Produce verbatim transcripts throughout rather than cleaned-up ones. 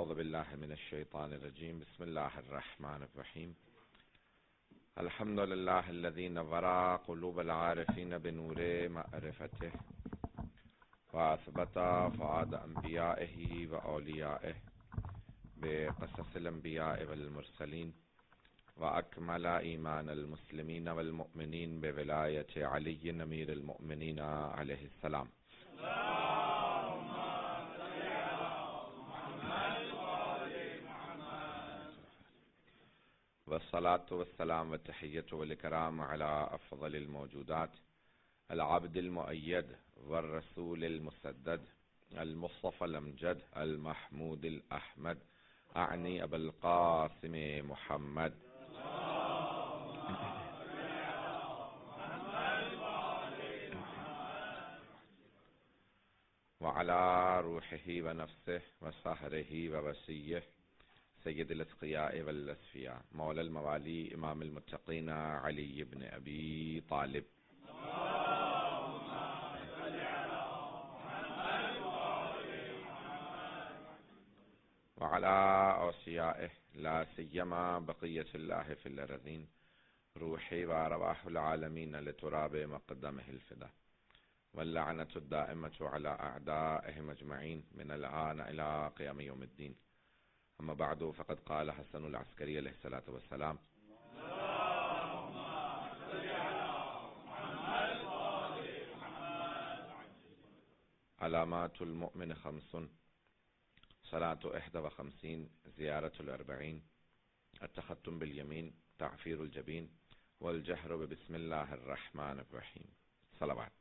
اعوذ باللہ من الشیطان الرجیم بسم اللہ الرحمن الرحیم الحمد للہ الذی نور قلوب العارفین بنور معرفتہ واثبت فؤاد انبیائہ واولیائہ بقصص الانبیاء والمرسلین واکمل ایمان المسلمین والمؤمنین بولایۃ علی امیر المؤمنین علیہ السلام. والصلاة والسلام والتحية والإكرام على أفضل الموجودات العبد المؤيد والرسول المسدد المصطفى الأمجد المحمود الأحمد أعني أبا القاسم محمد وعلى روحه ونفسه وسهره ووسيه سید الاتقیاء والاسفیاء مولا الموالی امام المتقین علی بن ابی طالب وعلى اوصیائه لا سیما بقیت اللہ فی الارضین روحی وارواح العالمین لتراب مقدمه الفدا واللعنة الدائمة على اعدائهم اجمعین من الآن الى قیام یوم الدین. اما بعد فقد قال حسن العسکری علیہ الصلاۃ والسلام علامات المؤمن خمس صلاة احد وخمسین زیارة الاربعین التختم بالیمین تعفیر الجبین والجہر بسم اللہ الرحمن الرحیم. صلوات.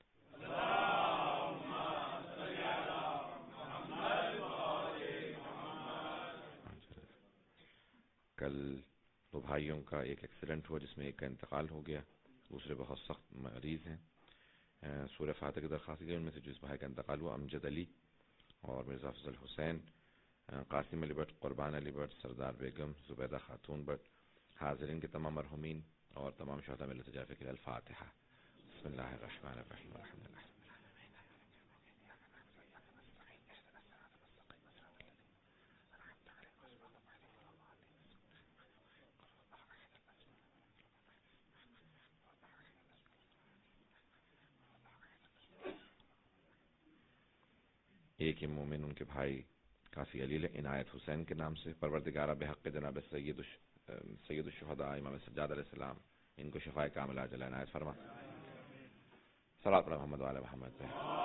کل دو بھائیوں کا ایک ایکسیڈنٹ ہوا جس میں ایک کا انتقال ہو گیا، دوسرے بہت سخت مریض ہیں. سورہ فاتحہ کی درخواست کی ان میں سے جس بھائی کا انتقال ہوا امجد علی اور مرزا افضل حسین، قاسم علی بٹ، قربان علی بٹ، سردار بیگم، زبیدہ خاتون بٹ، حاضرین کے تمام مرحومین اور تمام شہداء ملت جعفر کے لیے الفاتحہ. بسم اللہ الرحمن الرحیم الحمد للہ. ایک مومن ان کے بھائی کافی علی عنایت حسین کے نام سے، پروردگارہ بحق جناب سید سید الشہداء امام سجاد علیہ السلام ان کو شفاء کاملہ عاجلہ عنایت فرما. صلاۃ علی محمد وعلی محمد.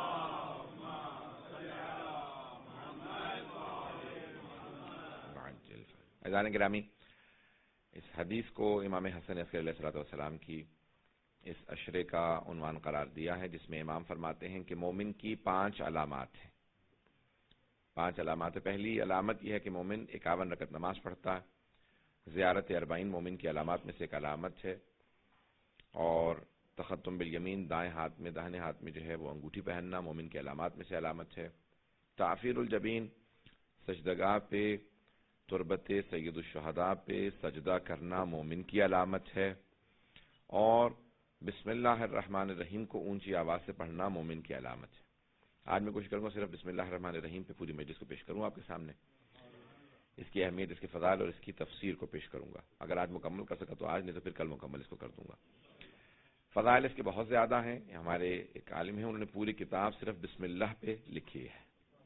عزیزان گرامی، اس حدیث کو امام حسن عسکری علیہ الصلوۃ والسلام کی اس عشرے کا عنوان قرار دیا ہے، جس میں امام فرماتے ہیں کہ مومن کی پانچ علامات ہیں. پانچ علامات. پہلی علامت یہ ہے کہ مومن اکاون رکعت نماز پڑھتا ہے. زیارت اربعین مومن کی علامات میں سے ایک علامت ہے. اور تختم بالیمین دائیں ہاتھ میں داہنے ہاتھ میں جو ہے وہ انگوٹھی پہننا مومن کی علامات میں سے علامت ہے. تعفیر الجبین سجدگاہ پہ تربت سید الشہداء پہ سجدہ کرنا مومن کی علامت ہے. اور بسم اللہ الرحمن الرحیم کو اونچی آواز سے پڑھنا مومن کی علامت ہے. آج میں کوشش کروں گا صرف بسم اللہ الرحمن الرحیم پہ پوری مجلس کو پیش کروں آپ کے سامنے، اس کی اہمیت، اس کے فضائل اور اس کی تفسیر کو پیش کروں گا. اگر آج مکمل کر سکا تو آج، نہیں تو پھر کل مکمل اس کو کر دوں گا. فضائل اس کے بہت زیادہ ہیں. ہمارے ایک عالم ہیں، انہوں نے پوری کتاب صرف بسم اللہ پہ لکھی ہے.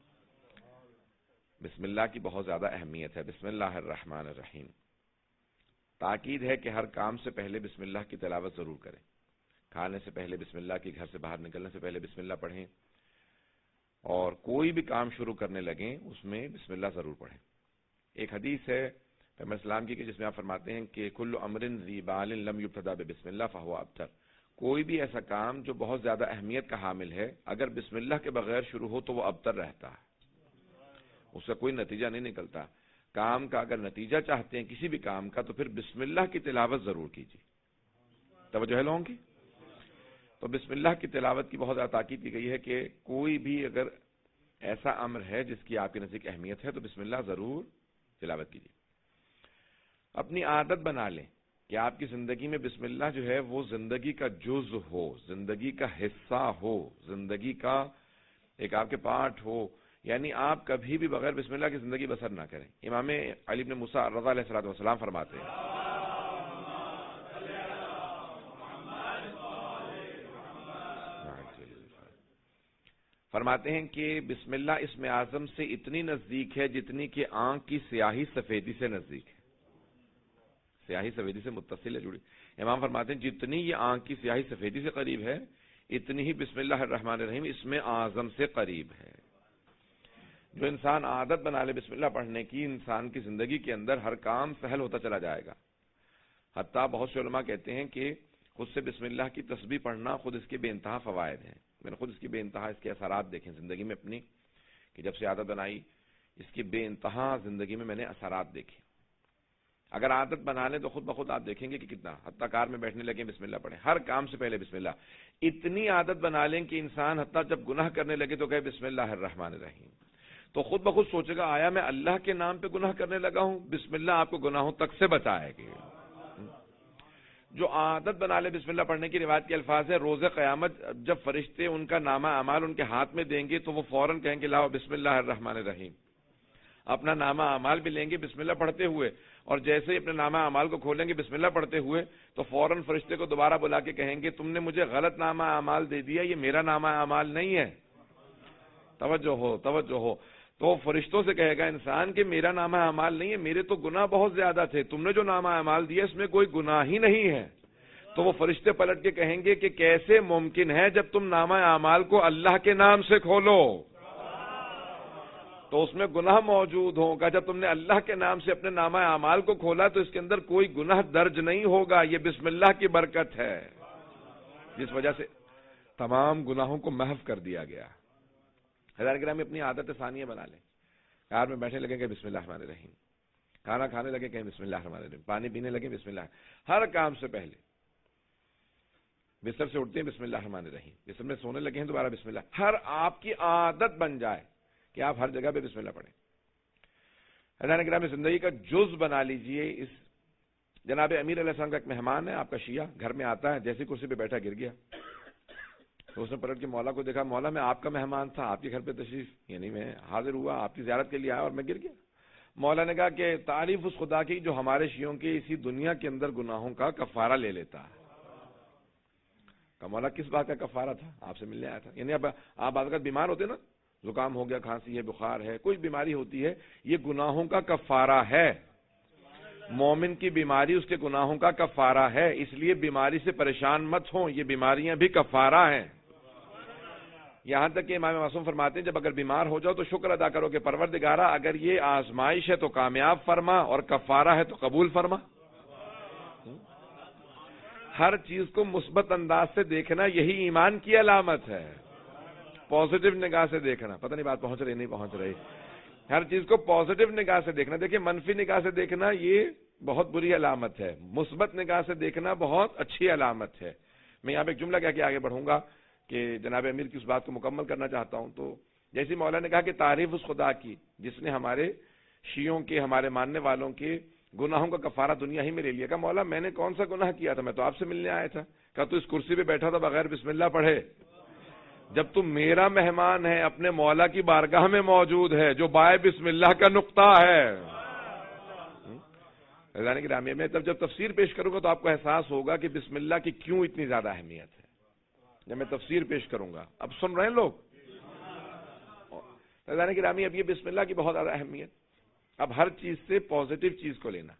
بسم اللہ کی بہت زیادہ اہمیت ہے. بسم اللہ الرحمن الرحیم. تاکید ہے کہ ہر کام سے پہلے بسم اللہ کی تلاوت ضرور کریں. کھانے سے پہلے بسم اللہ کی، گھر سے باہر نکلنے سے پہلے بسم اللہ پڑھیں، اور کوئی بھی کام شروع کرنے لگیں اس میں بسم اللہ ضرور پڑھیں. ایک حدیث ہے پیغمبر اسلام کی کہ جس میں آپ فرماتے ہیں کہ کل امر ذی بال لم یبتدا بسم اللہ فہو ابتر. کوئی بھی ایسا کام جو بہت زیادہ اہمیت کا حامل ہے، اگر بسم اللہ کے بغیر شروع ہو تو وہ ابتر رہتا ہے، اس سے کوئی نتیجہ نہیں نکلتا. کام کا اگر نتیجہ چاہتے ہیں کسی بھی کام کا تو پھر بسم اللہ کی تلاوت ضرور کیجیے. توجہ ہے لوگوں کی؟ تو بسم اللہ کی تلاوت کی بہت زیادہ تاکید کی گئی ہے کہ کوئی بھی اگر ایسا امر ہے جس کی آپ کے نزدیک اہمیت ہے تو بسم اللہ ضرور تلاوت کیجیے. اپنی عادت بنا لیں کہ آپ کی زندگی میں بسم اللہ جو ہے وہ زندگی کا جز ہو، زندگی کا حصہ ہو، زندگی کا ایک آپ کے پارٹ ہو. یعنی آپ کبھی بھی بغیر بسم اللہ کی زندگی بسر نہ کریں. امام علی بن موسیٰ رضی علیہ الصلوۃ والسلام فرماتے ہیں فرماتے ہیں کہ بسم اللہ اسم اعظم سے اتنی نزدیک ہے جتنی کہ آنکھ کی سیاہی سفیدی سے نزدیک ہے. سیاہی سفیدی سے متصل ہے، جڑی. امام فرماتے ہیں جتنی یہ آنکھ کی سیاہی سفیدی سے قریب ہے اتنی ہی بسم اللہ الرحمن الرحیم اسم اعظم سے قریب ہے. جو انسان عادت بنا لے بسم اللہ پڑھنے کی، انسان کی زندگی کے اندر ہر کام سہل ہوتا چلا جائے گا. حتیٰ بہت سے علماء کہتے ہیں کہ خود سے بسم اللہ کی تسبیح پڑھنا خود اس کے بے انتہا فوائد ہیں. میں نے خود اس کی بے انتہا اس کے اثرات دیکھے زندگی میں اپنی، کہ جب سے عادت بنائی اس کی بے انتہا زندگی میں میں نے اثرات دیکھے. اگر عادت بنا لیں تو خود بخود آپ دیکھیں گے کہ کتنا، حتیٰ کار میں بیٹھنے لگے بسم اللہ پڑھیں، ہر کام سے پہلے بسم اللہ. اتنی عادت بنا لیں کہ انسان حتیٰ جب گناہ کرنے لگے تو کہے بسم اللہ الرحمن الرحیم، تو خود بخود سوچے گا آیا میں اللہ کے نام پہ گناہ کرنے لگا ہوں. بسم اللہ آپ کو گناہوں تک سے بچائے گی. جو عادت بنا لے بسم اللہ پڑھنے کی روایت کے الفاظ ہے، روز قیامت جب فرشتے ان کا نامہ اعمال ان کے ہاتھ میں دیں گے تو وہ فوراً کہیں گے لاؤ بسم اللہ الرحمن الرحیم. اپنا نامہ اعمال بھی لیں گے بسم اللہ پڑھتے ہوئے، اور جیسے ہی اپنے نامہ اعمال کو کھولیں گے بسم اللہ پڑھتے ہوئے تو فوراً فرشتے کو دوبارہ بلا کے کہیں گے تم نے مجھے غلط نامہ اعمال دے دیا، یہ میرا نامہ اعمال نہیں ہے. توجہ ہو توجہ ہو. تو فرشتوں سے کہے گا انسان کہ میرا نامہ اعمال نہیں ہے، میرے تو گناہ بہت زیادہ تھے، تم نے جو نامہ اعمال دیا اس میں کوئی گناہ ہی نہیں ہے. تو وہ فرشتے پلٹ کے کہیں گے کہ کیسے ممکن ہے جب تم نامہ اعمال کو اللہ کے نام سے کھولو تو اس میں گناہ موجود ہوگا. جب تم نے اللہ کے نام سے اپنے نامہ اعمال کو کھولا تو اس کے اندر کوئی گناہ درج نہیں ہوگا. یہ بسم اللہ کی برکت ہے جس وجہ سے تمام گناہوں کو محو کر دیا گیا. حضرات کرام اپنی عادت ثانیہ بنا لیں. کار میں بیٹھنے لگے کہ بسم اللہ الرحمن الرحیم، کھانا کھانے لگے کہ بسم اللہ الرحمن الرحیم، پانی پینے لگے بسم اللہ، ہر کام سے پہلے. بستر سے اٹھتے ہیں بسم اللہ الرحمن الرحیم، بستر میں سونے لگے ہیں دوبارہ بسم اللہ. ہر آپ کی عادت بن جائے کہ آپ ہر جگہ پہ بسم اللہ پڑھیں. حضرات کرام زندگی کا جز بنا لیجئے. اس جناب امیر علیہ السلام کا ایک مہمان ہے آپ کا شیعہ، گھر میں آتا ہے، جیسی کرسی پہ بیٹھا گر گیا تو اس نے پلٹ کے مولا کو دیکھا، مولا میں آپ کا مہمان تھا، آپ کے گھر پہ تشریف یعنی میں حاضر ہوا، آپ کی زیارت کے لیے آیا اور میں گر گیا. مولا نے کہا کہ تعریف اس خدا کی جو ہمارے شیعوں کے اسی دنیا کے اندر گناہوں کا کفارہ لے لیتا ہے. کہ مولا کس بات کا کفارہ تھا؟ آپ سے ملنے آیا تھا. یعنی اب آپ بعض اوقات بیمار ہوتے نا، زکام ہو گیا، کھانسی ہے، بخار ہے، کوئی بیماری ہوتی ہے، یہ گناہوں کا کفارہ ہے. مومن کی بیماری اس کے گناہوں کا کفارہ ہے، اس لیے بیماری سے پریشان مت ہوں، یہ بیماریاں بھی کفارہ ہیں. یہاں تک کہ امام معصوم فرماتے ہیں جب اگر بیمار ہو جاؤ تو شکر ادا کرو کہ پروردگارہ اگر یہ آزمائش ہے تو کامیاب فرما اور کفارہ ہے تو قبول فرما. ہر چیز کو مثبت انداز سے دیکھنا یہی ایمان کی علامت ہے. پازیٹو نگاہ سے دیکھنا. پتہ نہیں بات پہنچ رہی نہیں پہنچ رہی. ہر چیز کو پازیٹو نگاہ سے دیکھنا. دیکھیں منفی نگاہ سے دیکھنا یہ بہت بری علامت ہے، مثبت نگاہ سے دیکھنا بہت اچھی علامت ہے. میں یہاں پہ ایک جملہ کہہ کے آگے بڑھوں گا کہ جناب امیر کی اس بات کو مکمل کرنا چاہتا ہوں. تو جیسی مولا نے کہا کہ تعریف اس خدا کی جس نے ہمارے شیعوں کے، ہمارے ماننے والوں کے گناہوں کا کفارہ دنیا ہی میں لے لیا. کہا مولا میں نے کون سا گناہ کیا تھا؟ میں تو آپ سے ملنے آیا تھا. کہا تو اس کرسی پہ بیٹھا تھا بغیر بسم اللہ پڑھے. جب تم میرا مہمان ہے، اپنے مولا کی بارگاہ میں موجود ہے جو بائے بسم اللہ کا نقطہ ہے. رضوان گرامی میں تب جب تفسیر پیش کروں گا تو آپ کو احساس ہوگا کہ بسم اللہ کی کیوں اتنی زیادہ اہمیت ہے. جب میں تفسیر پیش کروں گا اب سن رہے ہیں لوگ. رضوان گرامی اب یہ بسم اللہ کی بہت زیادہ اہمیت. اب ہر چیز سے پازیٹو چیز کو لینا.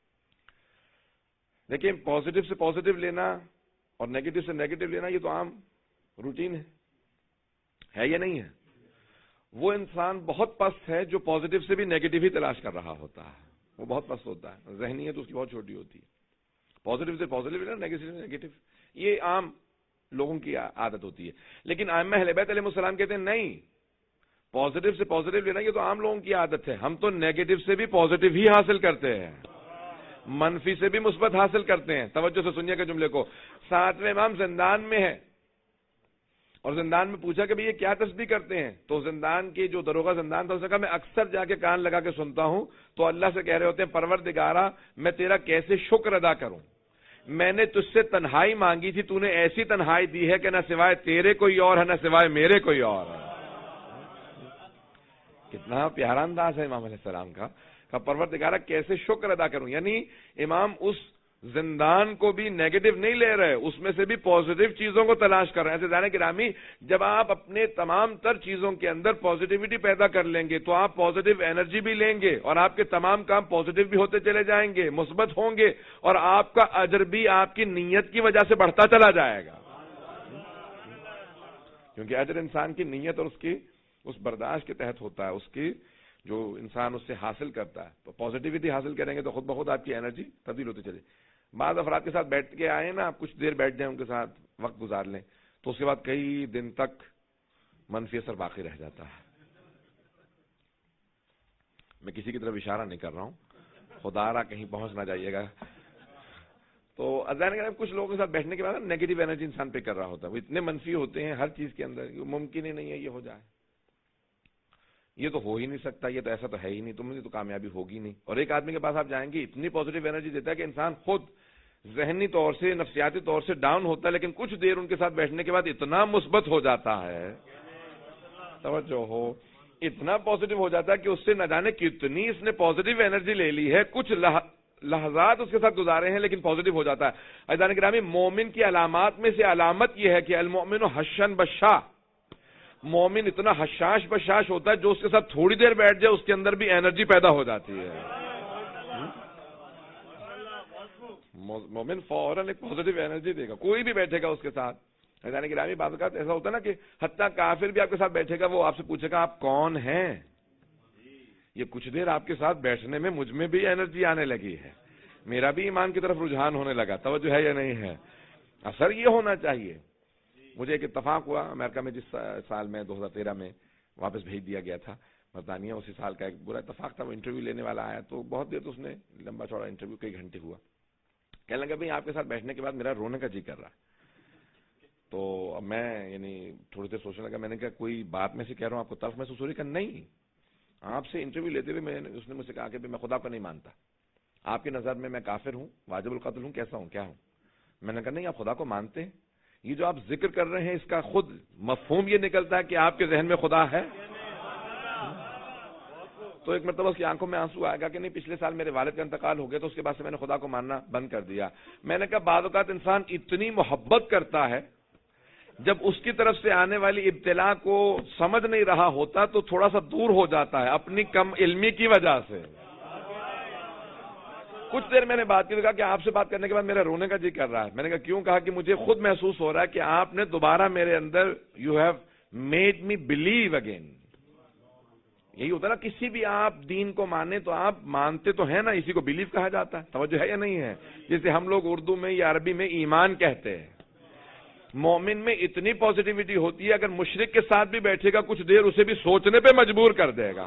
دیکھیں پازیٹو سے پازیٹو لینا اور نیگیٹو سے نیگیٹو لینا یہ تو عام روٹین ہے ہے یا نہیں ہے؟ وہ انسان بہت پست ہے جو پازیٹو سے بھی نیگیٹو ہی تلاش کر رہا ہوتا ہے. وہ بہت پست ہوتا ہے، ذہنیت اس کی بہت چھوٹی ہوتی ہے. پازیٹو سے پازیٹو لینا، نیگیٹو سے نیگیٹو، یہ عام لوگوں کی عادت ہوتی ہے. لیکن ائمہ اہل بیت علیہ السلام کہتے ہیں نہیں، پازیٹو سے پازیٹو لینا یہ تو عام لوگوں کی عادت ہے. ہم تو نیگیٹو سے بھی پازیٹو ہی حاصل کرتے ہیں، منفی سے بھی مثبت حاصل کرتے ہیں. توجہ سے سنیے گا جملے کو. ساتویں امام زندان میں ہے اور زندان میں پوچھا کہ بھئی یہ کیا تسبیح کرتے ہیں؟ تو زندان کی جو دروغہ زندان تھا اس نے کہا میں اکثر جا کے کان لگا کے سنتا ہوں تو اللہ سے کہہ رہے ہوتے ہیں پروردگارہ میں تیرا کیسے شکر ادا کروں، میں نے تجھ سے تنہائی مانگی تھی، تو نے ایسی تنہائی دی ہے کہ نہ سوائے تیرے کوئی اور ہے نہ سوائے میرے کوئی اور ہے. کتنا پیارا انداز ہے امام علیہ السلام کا کہ پروردگارہ کیسے شکر ادا کروں. یعنی امام اس زندان کو بھی نیگیٹو نہیں لے رہے, اس میں سے بھی پازیٹیو چیزوں کو تلاش کر رہے ہیں. عزیزان گرامی, جب آپ اپنے تمام تر چیزوں کے اندر پازیٹیوٹی پیدا کر لیں گے تو آپ پازیٹیو انرجی بھی لیں گے اور آپ کے تمام کام پازیٹیو بھی ہوتے چلے جائیں گے, مثبت ہوں گے, اور آپ کا اجر بھی آپ کی نیت کی وجہ سے بڑھتا چلا جائے گا. کیونکہ اجر انسان کی نیت اور اس کی اس برداشت کے تحت ہوتا ہے, اس کی جو انسان اس سے حاصل کرتا ہے. تو پازیٹیوٹی حاصل کریں گے تو خود بخود آپ کی انرجی تبدیل ہوتی چلے. بعض افراد کے ساتھ بیٹھ کے آئے نا, آپ کچھ دیر بیٹھ جائیں ان کے ساتھ وقت گزار لیں تو اس کے بعد کئی دن تک منفی اثر باقی رہ جاتا ہے. میں کسی کی طرف اشارہ نہیں کر رہا ہوں, خدا را کہیں پہنچ نہ جائیے گا. تو اذان کے کچھ لوگوں کے ساتھ بیٹھنے کے بعد نیگیٹو انرجی انسان پہ کر رہا ہوتا ہے, وہ اتنے منفی ہوتے ہیں ہر چیز کے اندر, ممکن ہی نہیں ہے یہ ہو جائے, یہ تو ہو ہی نہیں سکتا, یہ تو ایسا تو ہے ہی نہیں, تم نے تو کامیابی ہوگی نہیں. اور ایک آدمی کے پاس آپ جائیں گے اتنی پازیٹیو انرجی دیتا ہے کہ انسان خود ذہنی طور سے نفسیاتی طور سے ڈاؤن ہوتا ہے, لیکن کچھ دیر ان کے ساتھ بیٹھنے کے بعد اتنا مثبت ہو جاتا ہے, توجہ ہو, اتنا پازیٹیو ہو جاتا ہے کہ اس سے نہ جانے کتنی اس نے پازیٹیو انرجی لے لی ہے. کچھ لحظات اس کے ساتھ گزارے ہیں لیکن پازیٹیو ہو جاتا ہے. عزیزان گرامی, مومن کی علامات میں سے علامت یہ ہے کہ المؤمن حشن بشا, مومن اتنا حشاش بشاش ہوتا ہے جو اس کے ساتھ تھوڑی دیر بیٹھ جائے اس کے اندر بھی انرجی پیدا ہو جاتی ہے. مومن فوراً ایک پازیٹیو انرجی دے گا, کوئی بھی بیٹھے گا اس کے ساتھ. عزیزان گرامی, بعض اوقات ایسا ہوتا ہے نا کہ حتیٰ کافر بھی آپ کے ساتھ بیٹھے گا, وہ آپ سے پوچھے گا آپ کون ہیں. یہ کچھ دیر آپ کے ساتھ بیٹھنے میں مجھ میں بھی انرجی آنے لگی ہے, میرا بھی ایمان کی طرف رجحان ہونے لگا. توجہ ہے یا نہیں ہے؟ اثر یہ ہونا چاہیے. مجھے ایک اتفاق ہوا امریکہ میں, جس سال میں دو ہزار تیرہ میں واپس بھیج دیا گیا تھا برطانیہ, اسی سال کا ایک برا اتفاق تھا. وہ انٹرویو لینے والا آیا تو بہت دیر تو اس نے لمبا چوڑا انٹرویو کئی گھنٹے ہوا. کہنے لگا بھائی آپ کے ساتھ بیٹھنے کے بعد میرا رونے کا جی کر رہا. تو اب میں یعنی تھوڑی دیر سوچنے لگا, میں نے کہا کوئی بات میں سے کہہ رہا ہوں آپ کو تلخ محسوس ہو رہی؟ کہ نہیں, آپ سے انٹرویو لیتے ہوئے میں اس نے مجھ سے کہا کہ میں خدا کو نہیں مانتا, آپ کی نظر میں میں کافر ہوں, واجب القتل ہوں, کیسا ہوں, کیا ہوں؟ میں نے کہا نہیں, آپ خدا کو مانتے ہیں, یہ جو آپ ذکر کر رہے ہیں اس کا خود مفہوم یہ نکلتا ہے کہ آپ کے ذہن میں خدا ہے. تو ایک مرتبہ اس کی آنکھوں میں آنسو آئے گا کہ نہیں پچھلے سال میرے والد کا انتقال ہو گیا تو اس کے بعد سے میں نے خدا کو ماننا بند کر دیا. میں نے کہا بعض اوقات انسان اتنی محبت کرتا ہے, جب اس کی طرف سے آنے والی ابتلا کو سمجھ نہیں رہا ہوتا تو تھوڑا سا دور ہو جاتا ہے اپنی کم علمی کی وجہ سے. کچھ دیر میں نے بات کی, کہا کہ آپ سے بات کرنے کے بعد میرا رونے کا جی کر رہا ہے. میں نے کہا کیوں؟ کہا کہ مجھے خود محسوس ہو رہا ہے کہ آپ نے دوبارہ میرے اندر you have made me blue again. یہی ہوتا ہے نا, کسی بھی آپ دین کو مانے تو آپ مانتے تو ہیں نا, اسی کو بلیو کہا جاتا ہے. توجہ ہے یا نہیں ہے؟ جسے ہم لوگ اردو میں یا عربی میں ایمان کہتے ہیں. مومن میں اتنی پازیٹیوٹی ہوتی ہے اگر مشرک کے ساتھ بھی بیٹھے گا کچھ دیر اسے بھی سوچنے پہ مجبور کر دے گا.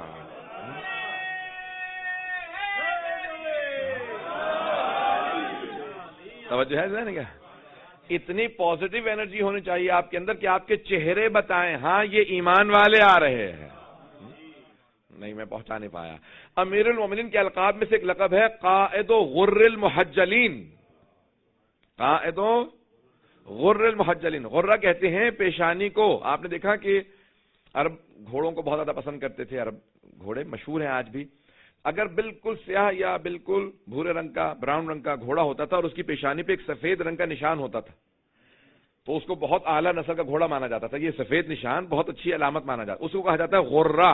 توجہ ہے نا, کیا اتنی پازیٹیو انرجی ہونی چاہیے آپ کے اندر کہ آپ کے چہرے بتائیں ہاں یہ ایمان والے آ رہے ہیں. نہیں, میں پہنچا نہیں پایا. امیر المومنین کے القاب میں سے ایک لقب ہے قائد غر المحجلین. قائد غر المحجلین, غرہ کہتے ہیں پیشانی کو. آپ نے دیکھا کہ عرب گھوڑوں کو بہت زیادہ پسند کرتے تھے, عرب گھوڑے مشہور ہیں آج بھی. اگر بالکل سیاہ یا بالکل بھورے رنگ کا براؤن رنگ کا گھوڑا ہوتا تھا اور اس کی پیشانی پہ ایک سفید رنگ کا نشان ہوتا تھا تو اس کو بہت اعلیٰ نسل کا گھوڑا مانا جاتا تھا. یہ سفید نشان بہت اچھی علامت مانا جاتا, اس کو کہا جاتا ہے غرہ.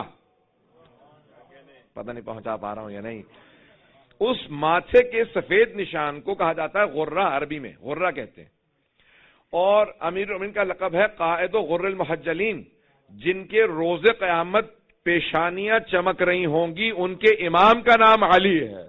پتہ نہیں پہنچا پا رہا ہوں یا نہیں. اس ماتھے کے سفید نشان کو کہا جاتا ہے غرہ, عربی میں غرہ کہتے ہیں. اور امیر المومنین کا لقب ہے قائد غر المحجلین, جن کے روز قیامت پیشانیاں چمک رہی ہوں گی, ان کے امام کا نام علی ہے.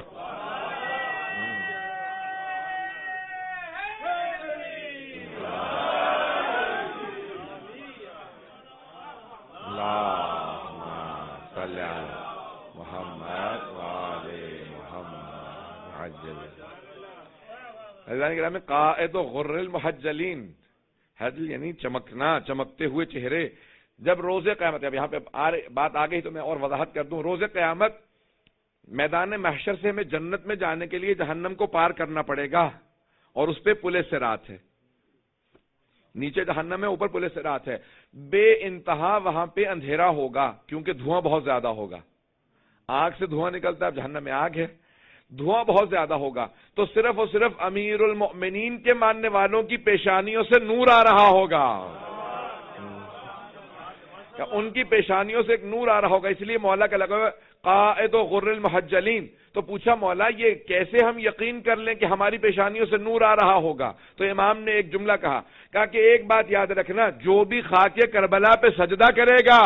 میں قائد غر المحجلین, حجل یعنی چمکنا, چمکتے ہوئے چہرے. جب روز قیامت, اب یہاں پہ بات آ گئی تو میں اور وضاحت کر دوں. روز قیامت میدان محشر سے ہمیں جنت میں جانے کے لیے جہنم کو پار کرنا پڑے گا اور اس پہ پل صراط ہے. نیچے جہنم ہے، اوپر پل صراط ہے، بے انتہا وہاں پہ اندھیرا ہوگا کیونکہ دھواں بہت زیادہ ہوگا. آگ سے دھواں نکلتا ہے، اب جہنم میں آگ ہے، دھواں بہت زیادہ ہوگا، تو صرف اور صرف امیر المؤمنین کے ماننے والوں کی پیشانیوں سے نور آ رہا ہوگا، ان کی پیشانیوں سے ایک نور آ رہا ہوگا. اس لیے مولا کا لگا قائد و غر المحجلین. تو پوچھا مولا یہ کیسے ہم یقین کر لیں کہ ہماری پیشانیوں سے نور آ رہا ہوگا؟ تو امام نے ایک جملہ کہا کہا کہ ایک بات یاد رکھنا، جو بھی خاک کربلا پہ سجدہ کرے گا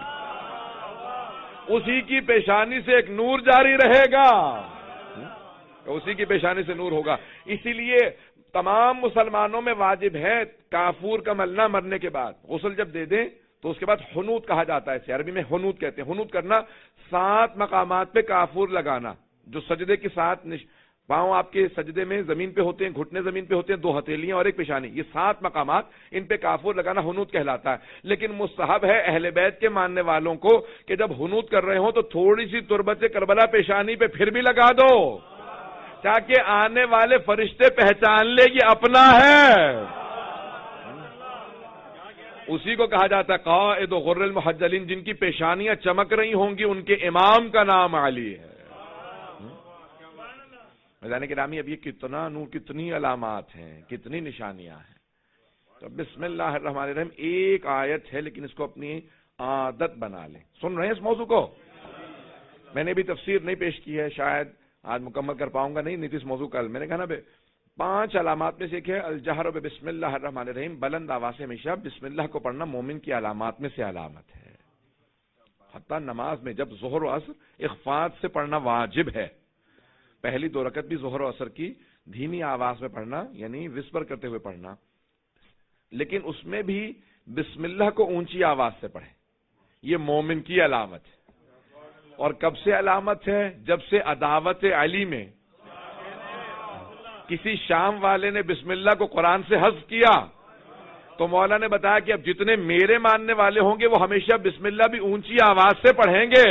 اسی کی پیشانی سے ایک نور جاری رہے گا، اسی کی پیشانی سے نور ہوگا. اسی لیے تمام مسلمانوں میں واجب ہے کافور کا ملنا مرنے کے بعد غسل جب دے دیں تو اس کے بعد حنوت کہا جاتا ہے، اسے عربی میں حنوت کہتے ہیں. حنوت کرنا، سات مقامات پہ کافور لگانا، جو سجدے کے ساتھ نش... پاؤں آپ کے سجدے میں زمین پہ ہوتے ہیں، گھٹنے زمین پہ ہوتے ہیں، دو ہتھیلیاں اور ایک پیشانی، یہ سات مقامات، ان پہ کافور لگانا حنوت کہلاتا ہے. لیکن مستحب ہے اہل بیت کے ماننے والوں کو کہ جب حنوت کر رہے ہوں تو تھوڑی سی تربت کربلا پیشانی پہ پھر بھی لگا دو تاکہ آنے والے فرشتے پہچان لے یہ اپنا ہے. اسی کو کہا جاتا ہے قائد و غر المحجلین، جن کی پیشانیاں چمک رہی ہوں گی ان کے امام کا نام علی ہے. میدان گرامی، اب یہ کتنا نور، کتنی علامات ہیں، کتنی نشانیاں ہیں. تو بسم اللہ الرحمن الرحیم ایک آیت ہے لیکن اس کو اپنی عادت بنا لیں. سن رہے ہیں اس موضوع کو؟ میں نے بھی تفسیر نہیں پیش کی ہے، شاید آج مکمل کر پاؤں گا نہیں، نہیں تو اس موضوع کل. میں نے کہا نا پانچ علامات میں سے ایک ہے الجہر بسم اللہ الرحمن الرحیم، بلند آواز سے ہمیشہ بسم اللہ کو پڑھنا مومن کی علامات میں سے علامت ہے. حتیٰ نماز میں جب ظہر و عصر اخفاء سے پڑھنا واجب ہے، پہلی دو رکعت بھی ظہر و عصر کی دھیمی آواز میں پڑھنا یعنی وسپر کرتے ہوئے پڑھنا، لیکن اس میں بھی بسم اللہ کو اونچی آواز سے پڑھیں، یہ مومن کی علامت ہے. اور کب سے علامت ہے؟ جب سے عداوت علی میں کسی شام والے نے بسم اللہ کو قرآن سے حذف کیا تو مولا نے بتایا کہ اب جتنے میرے ماننے والے ہوں گے وہ ہمیشہ بسم اللہ بھی اونچی آواز سے پڑھیں گے.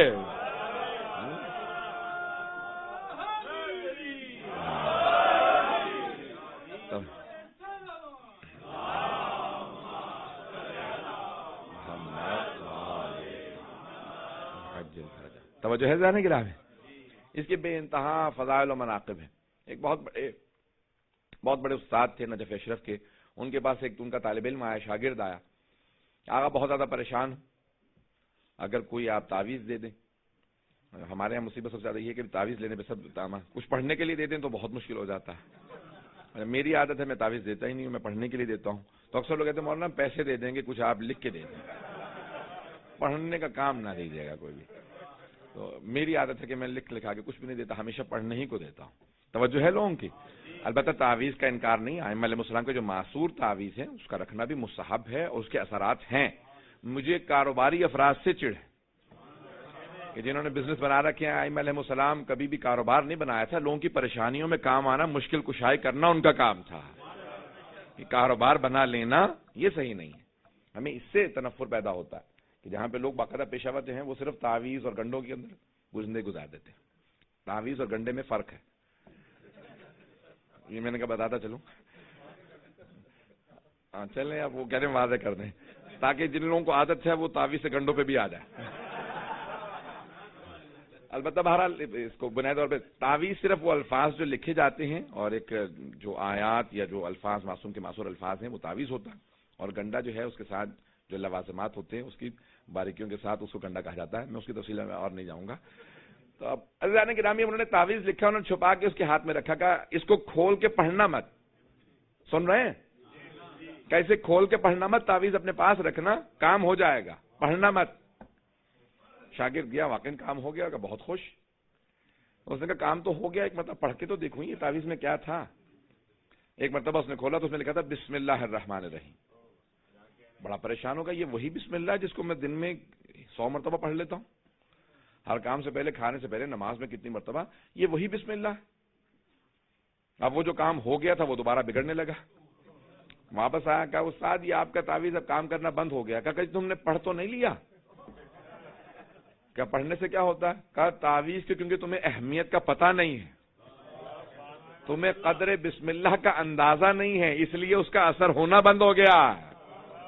توجہ ہے ذہن گرامی، اس کے بے انتہا فضائل و مناقب ہیں. ایک بہت بڑے بہت بڑے استاد تھے نجف اشرف کے، ان کے پاس ایک ان کا طالب علم آیا، شاگرد آیا. آقا بہت زیادہ پریشان، اگر کوئی آپ تعویذ دے دیں. ہمارے یہاں مصیبت سب سے زیادہ یہ ہے کہ تعویذ لینے پہ سب کچھ پڑھنے کے لیے دے دیں تو بہت مشکل ہو جاتا ہے. میری عادت ہے میں تعویذ دیتا ہی نہیں ہوں، میں پڑھنے کے لیے دیتا ہوں. تو اکثر لوگ کہتے ہیں مولانا پیسے دے دیں گے، کچھ آپ لکھ کے دے دیں، پڑھنے کا کام نہ دیجیے گا کوئی بھی. تو میری عادت ہے کہ میں لکھ لکھا کے کچھ بھی نہیں دیتا، ہمیشہ پڑھنے ہی کو دیتا ہوں. توجہ ہے لوگوں کی. البتہ تعویذ کا انکار نہیں، ائمہ علیہ السلام کے جو معصور تعویذ ہے اس کا رکھنا بھی مستحب ہے اور اس کے اثرات ہیں. مجھے کاروباری افراد سے چڑ ہے کہ جنہوں نے بزنس بنا رکھے ہیں، ائمہ علیہ السلام کبھی بھی کاروبار نہیں بنایا تھا، لوگوں کی پریشانیوں میں کام آنا، مشکل کشائی کرنا ان کا کام تھا. کہ کاروبار بنا لینا یہ صحیح نہیں ہے. ہمیں اس سے تنفر پیدا ہوتا ہے کہ جہاں پہ لوگ باقاعدہ پیشہ ور ہیں وہ صرف تعویذ اور گنڈوں کے اندر زندگی گزار دیتے ہیں. تعویذ اور گنڈے میں فرق ہے، یہ میں نے کہا بتاتا چلوں. ہاں چلیں، اب وہ کہہ رہے ہیں واضح کر دیں تاکہ جن لوگوں کو عادت ہے وہ تعویذ سے گنڈوں پہ بھی آ جائے. البتہ بہرحال اس کو بنیادی طور پہ تعویذ صرف وہ الفاظ جو لکھے جاتے ہیں اور ایک جو آیات یا جو الفاظ معصوم کے معصور الفاظ ہیں وہ تعویذ ہوتا ہے، اور گنڈا جو ہے اس کے ساتھ جو لوازمات ہوتے ہیں اس کی باریکیوں کے ساتھ اس کو گنڈا کہا جاتا ہے. میں اس کی تفصیل میں اور نہیں جاؤں گا. تو اب عزیزان گرامی، انہوں نے تعویذ لکھا، انہوں نے چھپا کے اس کے ہاتھ میں رکھا، کہا اس کو کھول کے پڑھنا مت. سن رہے ہیں؟ کیسے کھول کے پڑھنا مت، تعویذ اپنے پاس رکھنا، کام ہو جائے گا، پڑھنا مت. شاگرد گیا، واقعی کام ہو گیا، بہت خوش. اس نے کہا کام تو ہو گیا، ایک مرتبہ پڑھ کے تو دیکھوں یہ تعویذ میں کیا تھا. ایک مرتبہ اس نے کھولا تو اس میں لکھا تھا بسم اللہ الرحمن الرحیم. بڑا پریشان ہوگا، یہ وہی بسم اللہ جس کو میں دن میں سو مرتبہ پڑھ لیتا ہوں، ہر کام سے پہلے، کھانے سے پہلے، نماز میں کتنی مرتبہ، یہ وہی بسم اللہ. اب وہ جو کام ہو گیا تھا وہ دوبارہ بگڑنے لگا. واپس آیا، کہا استاد یہ آپ کا تعویذ اب کام کرنا بند ہو گیا. کہا کہ تم نے پڑھ تو نہیں لیا. کیا پڑھنے سے کیا ہوتا ہے؟ کہا تعویذ کے کیونکہ تمہیں اہمیت کا پتہ نہیں ہے، تمہیں قدر بسم اللہ کا اندازہ نہیں ہے، اس لیے اس کا اثر ہونا بند ہو گیا.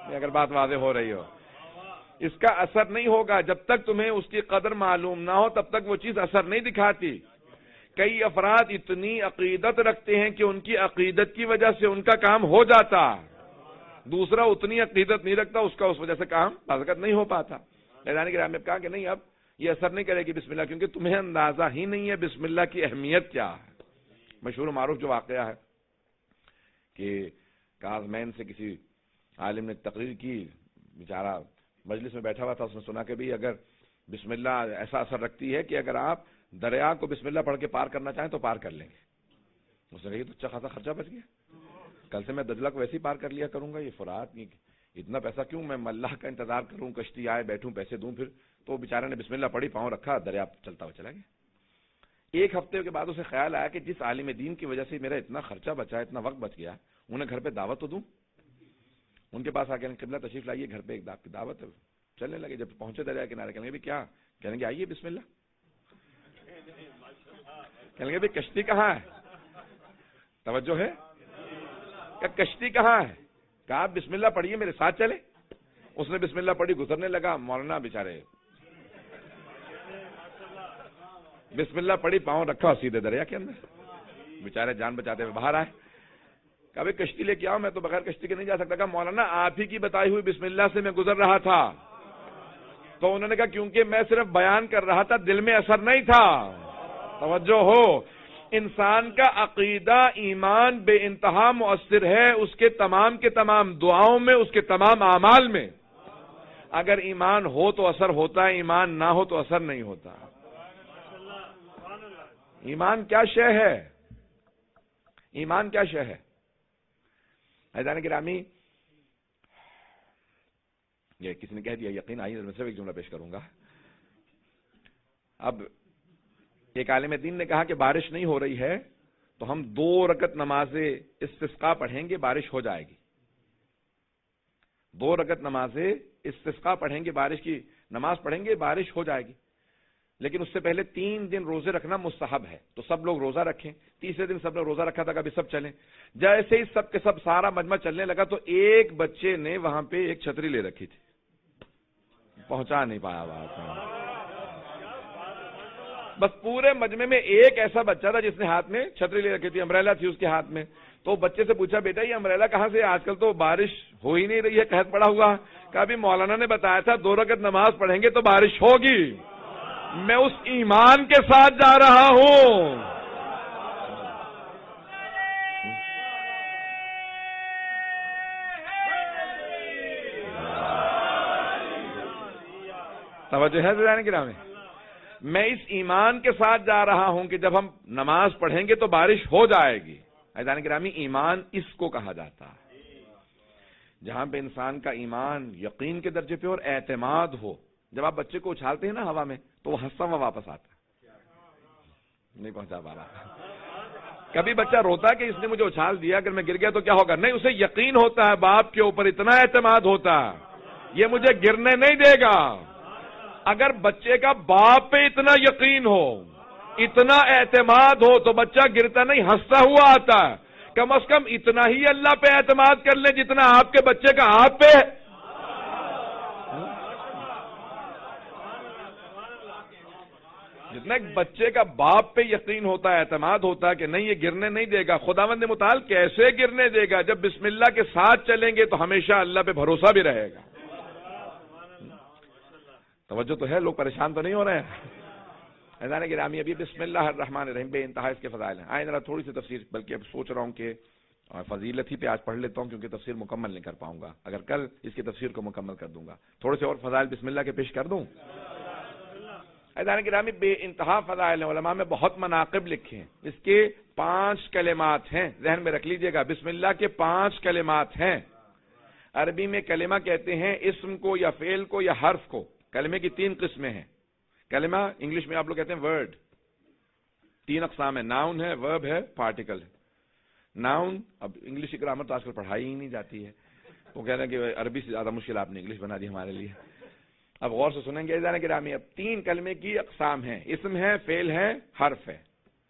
اگر بات واضح ہو رہی ہو. اس کا اثر نہیں ہوگا جب تک تمہیں اس کی قدر معلوم نہ ہو، تب تک وہ چیز اثر نہیں دکھاتی. کئی افراد اتنی عقیدت رکھتے ہیں کہ ان کی عقیدت کی وجہ سے ان کا کام ہو جاتا، دوسرا اتنی عقیدت نہیں رکھتا، اس کا اس وجہ سے کام بازوقت نہیں ہو پاتا. میدان گرامی نے کہا کہ نہیں، اب یہ اثر نہیں کرے گی بسم اللہ، کیونکہ تمہیں اندازہ ہی نہیں ہے بسم اللہ کی اہمیت کیا ہے. مشہور و معروف جو واقعہ ہے کہ کازمین سے کسی عالم نے تقریر کی، بیچارہ مجلس میں بیٹھا ہوا تھا، اس نے سنا کہ بھی اگر بسم اللہ ایسا اثر رکھتی ہے کہ اگر آپ دریا کو بسم اللہ پڑھ کے پار کرنا چاہیں تو پار کر لیں گے. اس نے کہا یہ تو اچھا خاصا خرچہ بچ گیا، کل سے میں دجلہ کو ویسے ہی پار کر لیا کروں گا، یہ فرات اتنا پیسہ کیوں میں اللہ کا انتظار کروں، کشتی آئے بیٹھوں پیسے دوں پھر. تو بیچارے نے بسم اللہ پڑھی، پاؤں رکھا، دریا چلتا ہوا چلا گیا. ایک ہفتے کے بعد اسے خیال آیا کہ جس عالم دین کی وجہ سے میرا اتنا خرچہ بچا، اتنا وقت بچ گیا، انہیں گھر پہ دعوت تو دوں. ان کے پاس آ کے قبلہ تشریف لائیے، گھر پہ ایک کی دعوت ہے. چلنے لگے، جب پہنچے دریا کنارے کہیں گے بھی کیا، کہیں گے آئیے بسم اللہ. کہیں گے بھی کشتی کہاں ہے؟ توجہ ہے کہ کشتی کہاں ہے؟ کہا آپ بسم اللہ پڑھیے، میرے ساتھ چلے. اس نے بسم اللہ پڑھی، گزرنے لگا. مولانا بیچارے بسم اللہ پڑھی، پاؤں رکھا، سیدھے دریا کے اندر. بیچارے جان بچاتے ہوئے باہر آئے. کبھی کشتی لے کے آؤ، میں تو بغیر کشتی کے نہیں جا سکتا. کہا مولانا آپ ہی کی بتائی ہوئی بسم اللہ سے میں گزر رہا تھا. تو انہوں نے کہا کیونکہ میں صرف بیان کر رہا تھا، دل میں اثر نہیں تھا. توجہ ہو، انسان کا عقیدہ ایمان بے انتہا مؤثر ہے، اس کے تمام کے تمام دعاؤں میں، اس کے تمام اعمال میں. اگر ایمان ہو تو اثر ہوتا ہے، ایمان نہ ہو تو اثر نہیں ہوتا. ایمان کیا شے ہے؟ ایمان کیا شے ہے؟ عزیزان گرامی، یہ کسی نے کہہ دیا یقین، آئیے میں صرف ایک جملہ پیش کروں گا. اب ایک عالم دین نے کہا کہ بارش نہیں ہو رہی ہے تو ہم دو رکعت نماز استسقاء پڑھیں گے، بارش ہو جائے گی. دو رکعت نماز استسقاء پڑھیں گے، بارش کی نماز پڑھیں گے، بارش ہو جائے گی. لیکن اس سے پہلے تین دن روزے رکھنا مستحب ہے، تو سب لوگ روزہ رکھیں. تیسرے دن سب نے روزہ رکھا تھا، کبھی سب چلیں. جیسے ہی سب کے سب سارا مجمع چلنے لگا تو ایک بچے نے وہاں پہ ایک چھتری لے رکھی تھی، پہنچا نہیں پایا بات. بس پورے مجمع میں ایک ایسا بچہ تھا جس نے ہاتھ میں چھتری لے رکھی تھی، امبریلا تھی اس کے ہاتھ میں. تو بچے سے پوچھا بیٹا یہ امبریلا کہاں سے؟ آج کل تو بارش ہو ہی نہیں رہی ہے، قحط پڑا ہوا. کہا بھی مولانا نے بتایا تھا دو رکعت نماز پڑھیں گے تو بارش ہوگی. میں اس ایمان کے ساتھ جا رہا ہوں. توجہ ہے ذرا گرامی، میں اس ایمان کے ساتھ جا رہا ہوں کہ جب ہم نماز پڑھیں گے تو بارش ہو جائے گی. عزیزان گرامی، ایمان اس کو کہا جاتا ہے جہاں پہ انسان کا ایمان یقین کے درجے پہ اور اعتماد ہو. جب آپ بچے کو اچھالتے ہیں نا ہوا میں تو وہ ہنستا ہوا واپس آتا ہے. نہیں پہنچا پا رہا. کبھی بچہ روتا ہے کہ اس نے مجھے اچھال دیا، اگر میں گر گیا تو کیا ہوگا؟ نہیں، اسے یقین ہوتا ہے، باپ کے اوپر اتنا اعتماد ہوتا ہے یہ مجھے گرنے نہیں دے گا. اگر بچے کا باپ پہ اتنا یقین ہو، اتنا اعتماد ہو تو بچہ گرتا نہیں، ہنستا ہوا آتا ہے. کم از کم اتنا ہی اللہ پہ اعتماد کر لیں جتنا آپ کے بچے کا آپ پہ. جتنا ایک بچے کا باپ پہ یقین ہوتا ہے، اعتماد ہوتا ہے کہ نہیں یہ گرنے نہیں دے گا. خداوند متعال کیسے گرنے دے گا؟ جب بسم اللہ کے ساتھ چلیں گے تو ہمیشہ اللہ پہ بھروسہ بھی رہے گا. توجہ تو ہے، لوگ پریشان تو نہیں ہو رہے ہیں. عزیزان گرامی، ابھی بسم اللہ الرحمن الرحیم بے انتہا اس کے فضائل ہیں. آئے ذرا تھوڑی سی تفسیر، بلکہ اب سوچ رہا ہوں کہ فضیلت ہی پہ آج پڑھ لیتا ہوں کیونکہ تفسیر مکمل نہیں کر پاؤں گا. اگر کل اس کی تفسیر کو مکمل کر دوں گا. تھوڑے سے اور فضائل بسم اللہ کے پیش کر دوں. عزیزان گرامی، بے انتہا فضائل ہیں، علماء میں بہت مناقب لکھے ہیں. اس کے پانچ کلمات ہیں، ذہن میں رکھ لیجئے گا. بسم اللہ کے پانچ کلمات ہیں. عربی میں کلمہ کہتے ہیں اسم کو یا فعل کو یا حرف کو. کلمے کی تین قسمیں ہیں. کلمہ انگلش میں آپ لوگ کہتے ہیں ورڈ. تین اقسام ہیں، ناؤن ہے، ورب ہے، پارٹیکل ہے. ناؤن، اب انگلش کی گرامر تو آج کل پڑھائی ہی نہیں جاتی ہے، تو کہہ رہے ہیں کہ عربی سے زیادہ مشکل آپ نے انگلش بنا دی ہمارے لیے. اب غور سے سنیں گے عزیزان گرامی. اب تین کلمے کی اقسام ہیں، اسم ہے، فعل ہے، حرف ہے.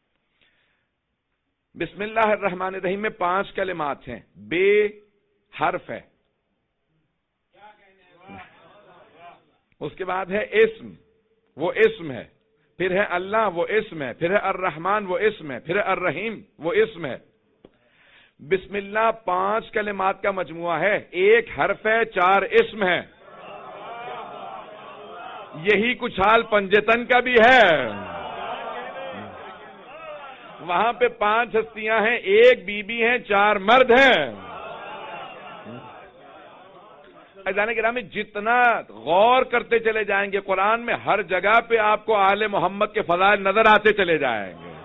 بسم اللہ الرحمن الرحیم میں پانچ کلمات ہیں. بے حرف ہے، اس کے بعد ہے اسم، وہ اسم ہے، پھر ہے اللہ، وہ اسم ہے، پھر ہے الرحمن، وہ اسم ہے، پھر ہے الرحیم، وہ اسم ہے۔ بسم اللہ پانچ کلمات کا مجموعہ ہے، ایک حرف ہے، چار اسم ہے۔ یہی کچھ حال پنجتن کا بھی ہے، وہاں پہ پانچ ہستیاں ہیں، ایک بی بی ہیں، چار مرد ہیں۔ عزیزان گرامی، جتنا غور کرتے چلے جائیں گے قرآن میں، ہر جگہ پہ آپ کو آل محمد کے فضائل نظر آتے چلے جائیں گے۔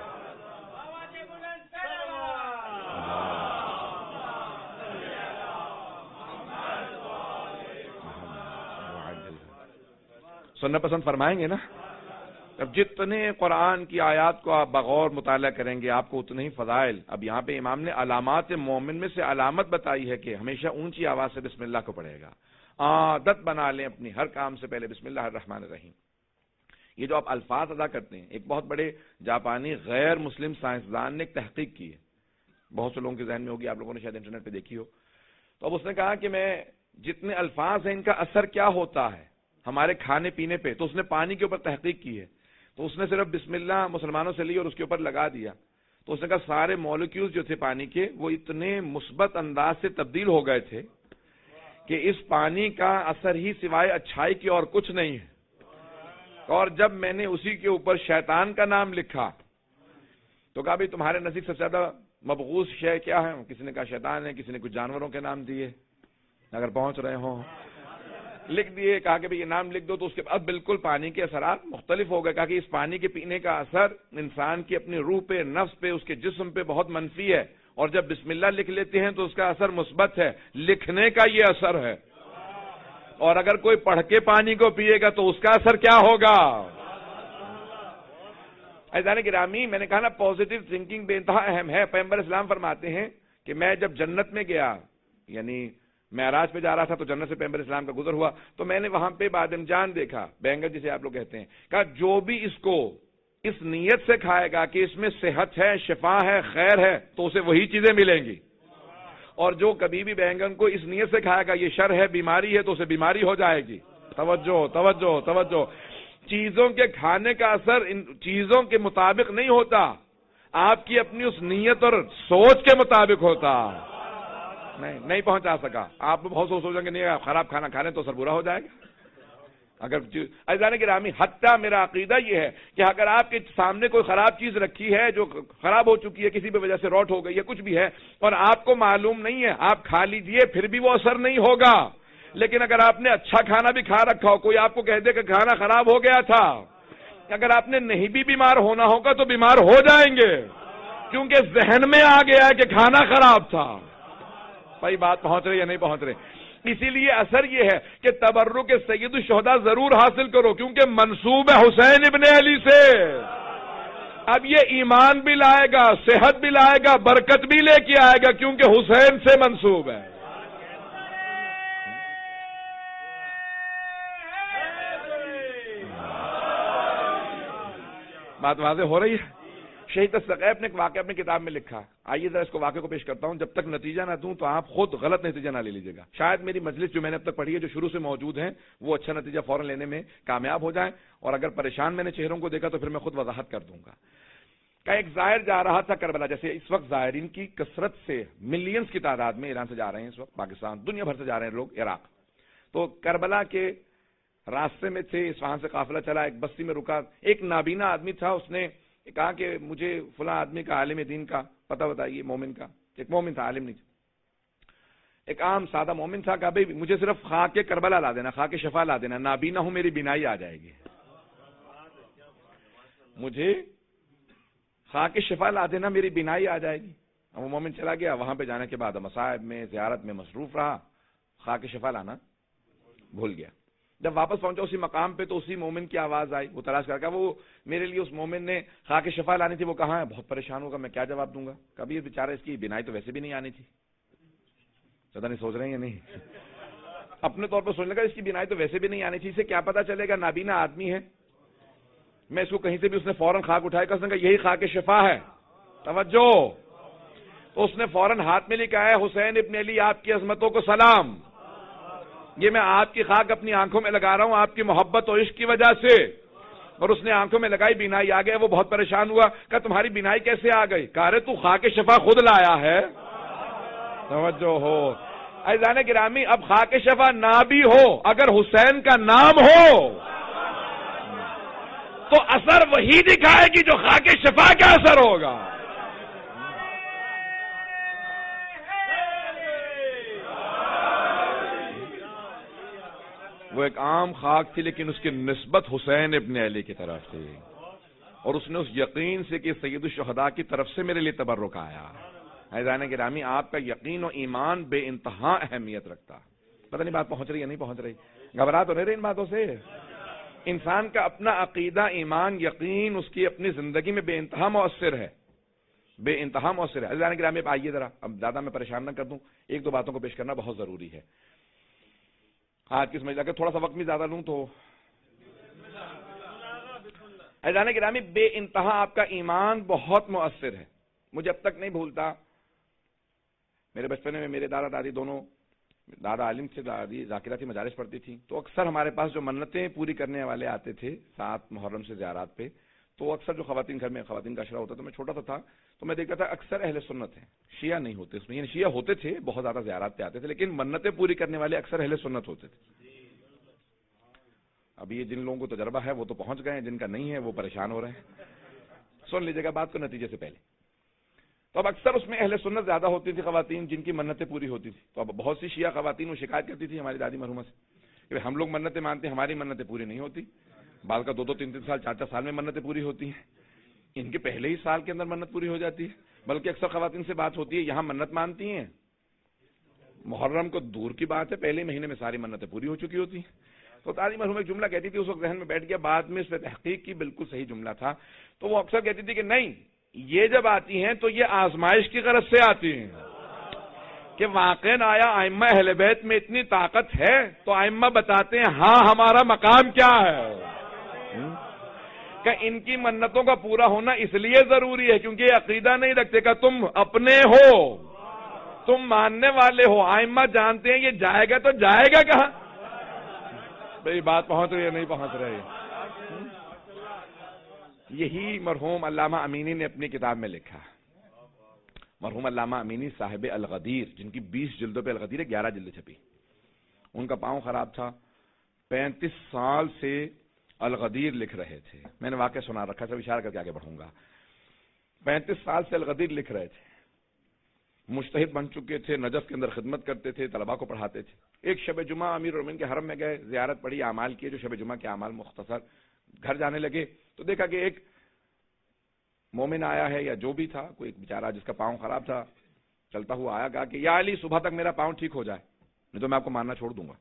سننا پسند فرمائیں گے نا؟ اب جتنے قرآن کی آیات کو آپ بغور مطالعہ کریں گے آپ کو اتنے ہی فضائل۔ اب یہاں پہ امام نے علامات مومن میں سے علامت بتائی ہے کہ ہمیشہ اونچی آواز سے بسم اللہ کو پڑھے گا، عادت بنا لیں اپنی، ہر کام سے پہلے بسم اللہ الرحمن الرحیم۔ یہ جو آپ الفاظ ادا کرتے ہیں، ایک بہت بڑے جاپانی غیر مسلم سائنسدان نے ایک تحقیق کی ہے، بہت سے لوگوں کے ذہن میں ہوگی، آپ لوگوں نے شاید انٹرنیٹ پہ دیکھی ہو۔ تو اب اس نے کہا کہ میں جتنے الفاظ ہیں ان کا اثر کیا ہوتا ہے ہمارے کھانے پینے پہ، تو اس نے پانی کے اوپر تحقیق کی ہے۔ تو اس نے صرف بسم اللہ مسلمانوں سے لی اور اس کے اوپر لگا دیا، تو اس نے کہا سارے مالیکیولز جو تھے پانی کے وہ اتنے مثبت انداز سے تبدیل ہو گئے تھے کہ اس پانی کا اثر ہی سوائے اچھائی کی اور کچھ نہیں ہے۔ اور جب میں نے اسی کے اوپر شیطان کا نام لکھا تو کہا بھائی تمہارے نزدیک سب سے زیادہ مبغوض شے کیا ہے؟ کسی نے کہا شیطان ہے، کسی نے کچھ جانوروں کے نام دیے، اگر پہنچ رہے ہوں لکھ دیے، کہا کہ بھئی یہ نام لکھ دو، تو اس کے بعد بالکل پانی کے اثرات مختلف ہو گئے۔ کہا کہ اس پانی کے پینے کا اثر انسان کی اپنی روح پہ، نفس پہ، اس کے جسم پہ بہت منفی ہے، اور جب بسم اللہ لکھ لیتے ہیں تو اس کا اثر مثبت ہے۔ لکھنے کا یہ اثر ہے، اور اگر کوئی پڑھ کے پانی کو پیے گا تو اس کا اثر کیا ہوگا؟ عزیزان گرامی، میں نے کہا نا پازیٹیو تھنکنگ بے انتہا اہم ہے۔ پیغمبر اسلام فرماتے ہیں کہ میں جب جنت میں گیا، یعنی معراج پہ جا رہا تھا تو جنت سے پیغمبر اسلام کا گزر ہوا، تو میں نے وہاں پہ بادم جان دیکھا، بینگن جسے آپ لوگ کہتے ہیں۔ کہا جو بھی اس کو اس نیت سے کھائے گا کہ اس میں صحت ہے، شفا ہے، خیر ہے، تو اسے وہی چیزیں ملیں گی، اور جو کبھی بھی بینگن کو اس نیت سے کھائے گا یہ شر ہے، بیماری ہے، تو اسے بیماری ہو جائے گی۔ توجہ توجہ توجہ، چیزوں کے کھانے کا اثر ان چیزوں کے مطابق نہیں ہوتا، آپ کی اپنی اس نیت اور سوچ کے مطابق ہوتا۔ نہیں نہیں پہنچا سکا، آپ بہت سوچ سوچیں گے نہیں خراب کھانا کھانے تو اثر برا ہو جائے گا۔ اگر عزیزان گرامی، حتیٰ میرا عقیدہ یہ ہے کہ اگر آپ کے سامنے کوئی خراب چیز رکھی ہے جو خراب ہو چکی ہے، کسی بھی وجہ سے روٹ ہو گئی ہے، کچھ بھی ہے، اور آپ کو معلوم نہیں ہے، آپ کھا لیجئے پھر بھی وہ اثر نہیں ہوگا۔ لیکن اگر آپ نے اچھا کھانا بھی کھا رکھا ہو، کوئی آپ کو کہہ دے کہ کھانا خراب ہو گیا تھا، اگر آپ نے نہیں بھی بیمار ہونا ہوگا تو بیمار ہو جائیں گے، کیونکہ ذہن میں آ گیا ہے کہ کھانا خراب تھا۔ بھائی بات پہنچ رہی یا نہیں پہنچ رہی؟ اسی لیے اثر یہ ہے کہ تبرک سید الشہداء ضرور حاصل کرو، کیونکہ منسوب ہے حسین ابن علی سے۔ اب یہ ایمان بھی لائے گا، صحت بھی لائے گا، برکت بھی لے کے آئے گا، کیونکہ حسین سے منسوب ہے۔ بات واضح ہو رہی ہے؟ شہید الثقیف نے ایک واقعہ اپنی کتاب میں لکھا، آئیے ذرا اس کو واقعے کو پیش کرتا ہوں، جب تک نتیجہ نہ دوں تو آپ خود غلط نتیجہ نہ لے لیجیے گا۔ شاید میری مجلس جو میں نے اب تک پڑھی ہے، جو شروع سے موجود ہیں، وہ اچھا نتیجہ فوراً لینے میں کامیاب ہو جائیں، اور اگر پریشان میں نے چہروں کو دیکھا تو پھر میں خود وضاحت کر دوں گا۔ کہ ایک زائر جا رہا تھا کربلا، جیسے اس وقت زائرین کی کثرت سے ملینز کی تعداد میں ایران سے جا رہے ہیں، اس وقت پاکستان، دنیا بھر سے جا رہے ہیں لوگ عراق، تو کربلا کے راستے میں تھے، اس وہاں سے قافلہ چلا، ایک بستی میں رکا، ایک نابینا آدمی تھا، اس نے کہا کہ مجھے فلاں آدمی کا عالم دین کا پتہ بتائیے، مومن کا، ایک مومن تھا، عالم نہیں تھا، ایک عام سادہ مومن تھا، کہا بھائی مجھے صرف خاک کربلا لا دینا، خاک شفا لا دینا، نابینا ہوں میری بینائی آ جائے گی، مجھے خاک شفا لا دینا میری بینائی آ جائے گی۔ اب وہ مومن چلا گیا، وہاں پہ جانے کے بعد مصائب میں زیارت میں مصروف رہا، خاک شفا لانا بھول گیا۔ جب واپس پہنچا اسی مقام پہ تو اسی مومن کی آواز آئی، وہ تلاش کر کے وہ میرے لیے اس مومن نے خاک شفا لانی تھی، وہ کہاں ہے؟ بہت پریشان ہوگا، میں کیا جواب دوں گا؟ کبھی یہ بیچارہ اس کی بینائی تو ویسے بھی نہیں آنی تھی، پتہ نہیں سوچ رہے ہیں یا نہیں؟ اپنے طور پر سوچنے لگا اس کی بینائی تو ویسے بھی نہیں آنی تھی، اسے کیا پتا چلے گا نابینا آدمی ہے، میں اس کو کہیں سے بھی، اس نے فوراً خاک اٹھایا، کہ اس نے کہا یہی خاک شفا ہے، توجہ، تو اس نے فوراً ہاتھ میں لکھا ہے حسین ابن علی آپ کی عظمتوں کو سلام، یہ میں آپ کی خاک اپنی آنکھوں میں لگا رہا ہوں آپ کی محبت اور عشق کی وجہ سے. اور اس نے آنکھوں میں لگائی, بینائی آ گئے. وہ بہت پریشان ہوا, کہا تمہاری بینائی کیسے آ گئی؟ کہا رہے تو خاک شفا خود لایا ہے. توجہ ہو عزیزان گرامی, اب خاک شفا نہ بھی ہو, اگر حسین کا نام ہو تو اثر وہی دکھائے گی جو خاک شفا کا اثر ہوگا. وہ ایک عام خاک تھی لیکن اس کی نسبت حسین ابن علی کی طرف تھی, اور اس نے اس یقین سے کہ سید الشہداء کی طرف سے میرے لیے تبرک آیا. عزیزان گرامی, آپ کا یقین و ایمان بے انتہا اہمیت رکھتا. پتہ نہیں بات پہنچ رہی ہے نہیں پہنچ رہی؟ گھبرا تو نہیں رہی ان باتوں سے؟ انسان کا اپنا عقیدہ, ایمان, یقین اس کی اپنی زندگی میں بے انتہا مؤثر ہے, بے انتہا مؤثر ہے. عزیزان گرامی, اب آئیے ذرا, اب زیادہ میں پریشان نہ کر دوں, ایک دو باتوں کو پیش کرنا بہت ضروری ہے. آج کی سمجھ لگا تھوڑا سا وقت بھی زیادہ لوں تو. عزیزان گرامی, بے انتہا آپ کا ایمان بہت مؤثر ہے. مجھے اب تک نہیں بھولتا, میرے بچپن میں میرے دادا دادی دونوں, دادا عالم تھے, دادی ذاکرہ تھی, مجالس پڑھتی تھی, تو اکثر ہمارے پاس جو منتیں پوری کرنے والے آتے تھے سات محرم سے زیارات پہ, تو اکثر جو خواتین گھر میں خواتین کا اشرا ہوتا تھا, میں چھوٹا سا تھا تو میں دیکھتا تھا اکثر اہل سنت ہیں, شیعہ نہیں ہوتے اس میں, یعنی شیعہ ہوتے تھے بہت زیادہ زیارات پہ آتے تھے, لیکن منتیں پوری کرنے والے اکثر اہل سنت ہوتے تھے. اب یہ جن لوگوں کو تجربہ ہے وہ تو پہنچ گئے ہیں, جن کا نہیں ہے وہ پریشان ہو رہے ہیں. سن لیجیے گا بات کو نتیجے سے پہلے. تو اب اکثر اس میں اہل سنت زیادہ ہوتی تھی خواتین جن کی منتیں پوری ہوتی تھی. تو اب بہت سی شیعہ خواتین وہ شکایت کرتی تھی ہماری دادی مرحومہ سے کہ ہم لوگ منتیں مانتے ہیں, ہماری منتیں پوری نہیں ہوتی. بعض کا دو دو تین تین سال چار چار سال میں منتیں پوری ہوتی ہیں, ان کے پہلے ہی سال کے اندر منت پوری ہو جاتی ہے. بلکہ اکثر خواتین سے بات ہوتی ہے یہاں منت مانتی ہیں, محرم کو دور کی بات ہے, پہلے مہینے میں ساری منتیں پوری ہو چکی ہوتی ہیں. تو دادی مرحومہ ایک جملہ کہتی تھی, اس وقت ذہن میں بیٹھ گیا, بعد میں اس پہ تحقیق کی, بالکل صحیح جملہ تھا. تو وہ اکثر کہتی تھی کہ نہیں, یہ جب آتی ہیں تو یہ آزمائش کی غرض سے آتی ہیں کہ واقعاً آیا ائمہ اہل بیت میں اتنی طاقت ہے. تو ائمہ بتاتے ہیں ہاں ہمارا مقام کیا ہے, کہ ان کی منتوں کا پورا ہونا اس لیے ضروری ہے کیونکہ یہ عقیدہ نہیں رکھتے کہ تم اپنے ہو, تم ماننے والے ہو. ائمہ جانتے ہیں یہ جائے گا تو جائے گا کہاں. بھئی بات پہنچ رہی ہے نہیں پہنچ رہی؟ یہی مرحوم علامہ امینی نے اپنی کتاب میں لکھا. مرحوم علامہ امینی صاحب الغدیر, جن کی بیس جلدوں پہ الغدیر ہے, گیارہ جلد چھپی. ان کا پاؤں خراب تھا, پینتیس سال سے الغدیر لکھ رہے تھے. میں نے واقعہ سنا رکھا, سب اشارہ کر کے آگے بڑھوں گا. پینتیس سال سے الغدیر لکھ رہے تھے, مجتہد بن چکے تھے, نجف کے اندر خدمت کرتے تھے, طلباء کو پڑھاتے تھے. ایک شب جمعہ امیر المومنین کے حرم میں گئے, زیارت پڑھی, اعمال کیے جو شب جمعہ کے اعمال مختصر. گھر جانے لگے تو دیکھا کہ ایک مومن آیا ہے یا جو بھی تھا, کوئی ایک بیچارہ جس کا پاؤں خراب تھا, چلتا ہوا آیا, کہا کہ یا علی صبح تک میرا پاؤں ٹھیک ہو جائے نہیں تو میں آپ کو ماننا چھوڑ دوں گا.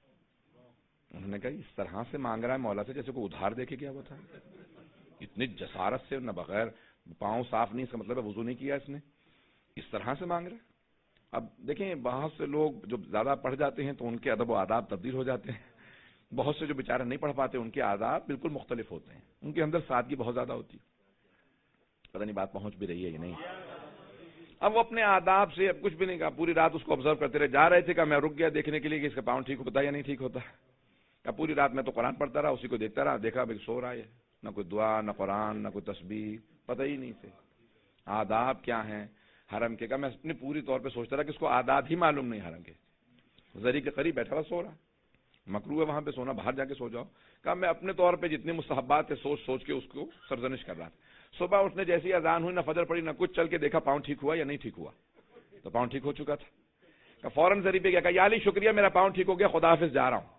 انہوں نے کہا اس طرح سے مانگ رہا ہے مولا سے جیسے کوئی ادھار دے کے کیا ہوا تھا, اتنی جسارت سے, نہ بغیر پاؤں صاف نہیں, اس کا مطلب ہے وضو نہیں کیا اس نے, اس طرح سے مانگ رہا ہے. اب دیکھیں بہت سے لوگ جو زیادہ پڑھ جاتے ہیں تو ان کے ادب و آداب تبدیل ہو جاتے ہیں, بہت سے جو بیچارے نہیں پڑھ پاتے ان کے آداب بالکل مختلف ہوتے ہیں, ان کے اندر سادگی بہت زیادہ ہوتی ہے. پتہ نہیں بات پہنچ بھی رہی ہے یا نہیں. اب وہ اپنے آداب سے اب کچھ بھی نہیں کہا, پوری رات اس کو آبزرو کرتے رہے. جا رہے تھے کہ میں رک گیا دیکھنے کے لیے کہ اس کا پاؤں ٹھیک ہوتا ہے یا نہیں ٹھیک ہوتا. کہ پوری رات میں تو قرآن پڑھتا رہا, اسی کو دیکھتا رہا, دیکھا بھائی سو رہا ہے, نہ کوئی دعا نہ قرآن نہ کوئی تسبیح, پتہ ہی نہیں تھے آداب کیا ہیں حرم کے. کہ میں اپنے پوری طور پہ سوچتا رہا کہ اس کو آداب ہی معلوم نہیں حرم کے. زری کے قریب بیٹھا ہوا سو رہا, مکروہ ہے وہاں پہ سونا, باہر جا کے سو جاؤ. کہ میں اپنے طور پہ جتنے مستحبات تھے سوچ سوچ کے اس کو سرزنش کر رہا تھا. صبح اس نے جیسی اذان ہوئی, نہ فجر پڑی نہ کچھ, چل کے دیکھا پاؤں ٹھیک ہوا یا نہیں ٹھیک ہوا. تو پاؤں ٹھیک ہو چکا تھا. کہ فوراً زری پہ گیا, کہ یا علی شکریہ میرا پاؤں ٹھیک ہو گیا, خدا حافظ جا رہا ہوں.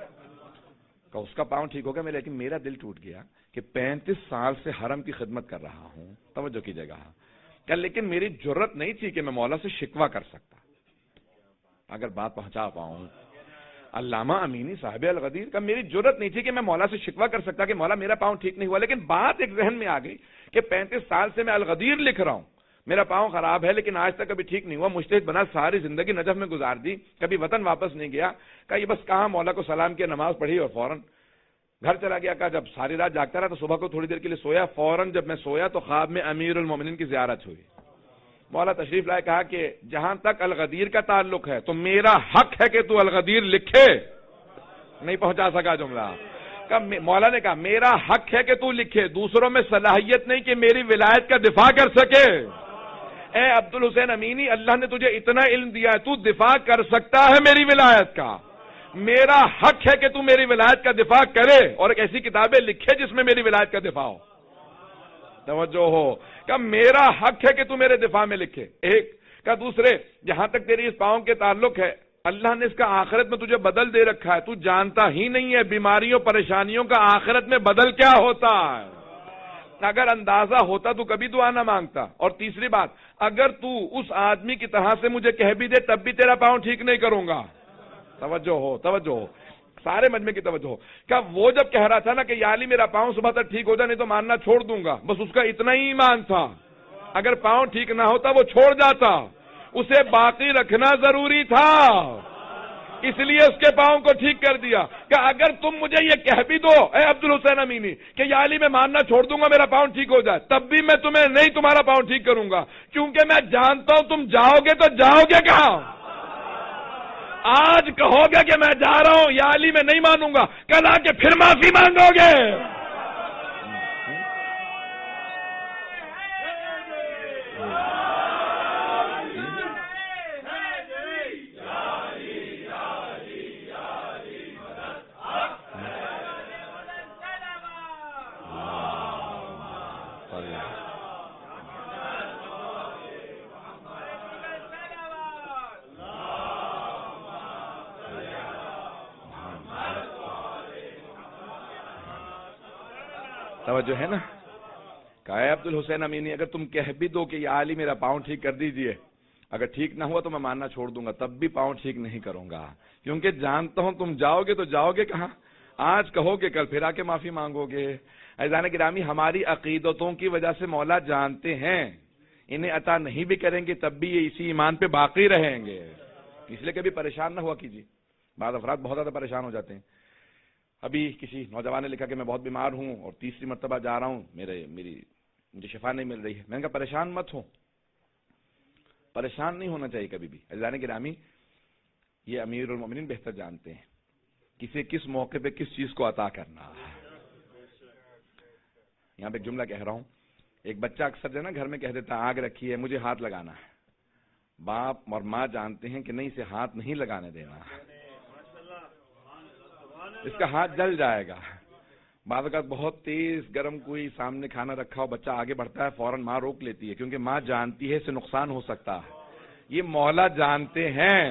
کہ اس کا پاؤں ٹھیک ہو گیا, لیکن میرا دل ٹوٹ گیا کہ پینتیس سال سے حرم کی خدمت کر رہا ہوں, توجہ کیجیے گا, کہ لیکن میری جرت نہیں تھی کہ میں مولا سے شکوہ کر سکتا. اگر بات پہنچا پاؤں, علامہ امینی صاحب الغدیر کا میری جرت نہیں تھی کہ میں مولا سے شکوہ کر سکتا کہ مولا میرا پاؤں ٹھیک نہیں ہوا. لیکن بات ایک ذہن میں آ گئی کہ پینتیس سال سے میں الغدیر لکھ رہا ہوں, میرا پاؤں خراب ہے لیکن آج تک کبھی ٹھیک نہیں ہوا, مجتہد بنا, ساری زندگی نجف میں گزار دی, کبھی وطن واپس نہیں گیا. کہ یہ بس کہاں مولا کو سلام کیا, نماز پڑھی اور فوراً گھر چلا گیا. کہ جب ساری رات جاگتا رہا تو صبح کو تھوڑی دیر کے لیے سویا, فوراً جب میں سویا تو خواب میں امیر المومنین کی زیارت ہوئی. مولا تشریف لائے کہا کہ جہاں تک الغدیر کا تعلق ہے تو میرا حق ہے کہ تو الغدیر لکھے. نہیں پہنچا سکا جملہ. مولا نے کہا میرا حق ہے کہ تو لکھے, دوسروں میں صلاحیت نہیں کہ میری ولایت کا دفاع کر سکے. اے عبد الحسین امینی, اللہ نے تجھے اتنا علم دیا ہے, تو دفاع کر سکتا ہے میری ولایت کا. میرا حق ہے کہ تو میری ولایت کا دفاع کرے اور ایک ایسی کتابیں لکھے جس میں میری ولایت کا دفاع ہو. توجہ ہو کہ میرا حق ہے کہ تو میرے دفاع میں لکھے. ایک کا دوسرے, جہاں تک تیری اس پاؤں کے تعلق ہے, اللہ نے اس کا آخرت میں تجھے بدل دے رکھا ہے, تو جانتا ہی نہیں ہے بیماریوں پریشانیوں کا آخرت میں بدل کیا ہوتا ہے. اگر اندازہ ہوتا تو کبھی دعا نہ مانگتا. اور تیسری بات, اگر تو اس آدمی کی طرح سے مجھے کہہ بھی دے تب بھی تیرا پاؤں ٹھیک نہیں کروں گا. توجہ ہو, توجہ ہو, سارے مجمع کی توجہ ہو. کیا وہ جب کہہ رہا تھا نا کہ یا علی میرا پاؤں صبح تک ٹھیک ہو جائے نہیں تو ماننا چھوڑ دوں گا, بس اس کا اتنا ہی ایمان تھا. اگر پاؤں ٹھیک نہ ہوتا وہ چھوڑ جاتا, اسے باقی رکھنا ضروری تھا, اس لیے اس کے پاؤں کو ٹھیک کر دیا. کہ اگر تم مجھے یہ کہہ بھی دو اے عبد الحسین امینی کہ یا علی میں ماننا چھوڑ دوں گا میرا پاؤں ٹھیک ہو جائے, تب بھی میں تمہیں نہیں تمہارا پاؤں ٹھیک کروں گا, کیونکہ میں جانتا ہوں تم جاؤ گے تو جاؤ گے کہاں. آج کہو گے کہ میں جا رہا ہوں یا علی میں نہیں مانوں گا, کل آ کے پھر معافی مانگو گے. توجہ ہے نا. کہا ہے عبد الحسین امینی اگر تم کہہ بھی دو کہ یا علی میرا پاؤں ٹھیک کر دیجئے, اگر ٹھیک نہ ہوا تو میں ماننا چھوڑ دوں گا, تب بھی پاؤں ٹھیک نہیں کروں گا, کیونکہ جانتا ہوں تم جاؤ گے تو جاؤ گے کہاں. آج کہو گے کل پھر آ کے معافی مانگو گے. عزیزان گرامی, ہماری عقیدتوں کی وجہ سے مولا جانتے ہیں انہیں عطا نہیں بھی کریں گے تب بھی یہ اسی ایمان پہ باقی رہیں گے. اس لیے کبھی پریشان نہ ہوا کیجیے. بعض افراد بہت زیادہ پریشان ہو جاتے ہیں. ابھی کسی نوجوان نے لکھا کہ میں بہت بیمار ہوں اور تیسری مرتبہ جا رہا ہوں, میرے میری مجھے شفا نہیں مل رہی ہے. میں نے کہا پریشان مت ہو, پریشان نہیں ہونا چاہیے کبھی بھی. عزیزان گرامی, یہ امیر المومنین بہتر جانتے ہیں کسی کس موقع پہ کس چیز کو عطا کرنا ہے. یہاں پہ ایک جملہ کہہ رہا ہوں, ایک بچہ اکثر جو ہے نا گھر میں کہہ دیتا آگ رکھی ہے مجھے ہاتھ لگانا ہے. باپ اور ماں جانتے ہیں کہ نہیں اسے ہاتھ نہیں لگانے دینا, اس کا ہاتھ جل جائے گا. بعض اوقات بہت تیز گرم کوئی سامنے کھانا رکھا ہو, بچہ آگے بڑھتا ہے, فوراً ماں روک لیتی ہے کیونکہ ماں جانتی ہے اس سے نقصان ہو سکتا ہے. یہ مولا جانتے ہیں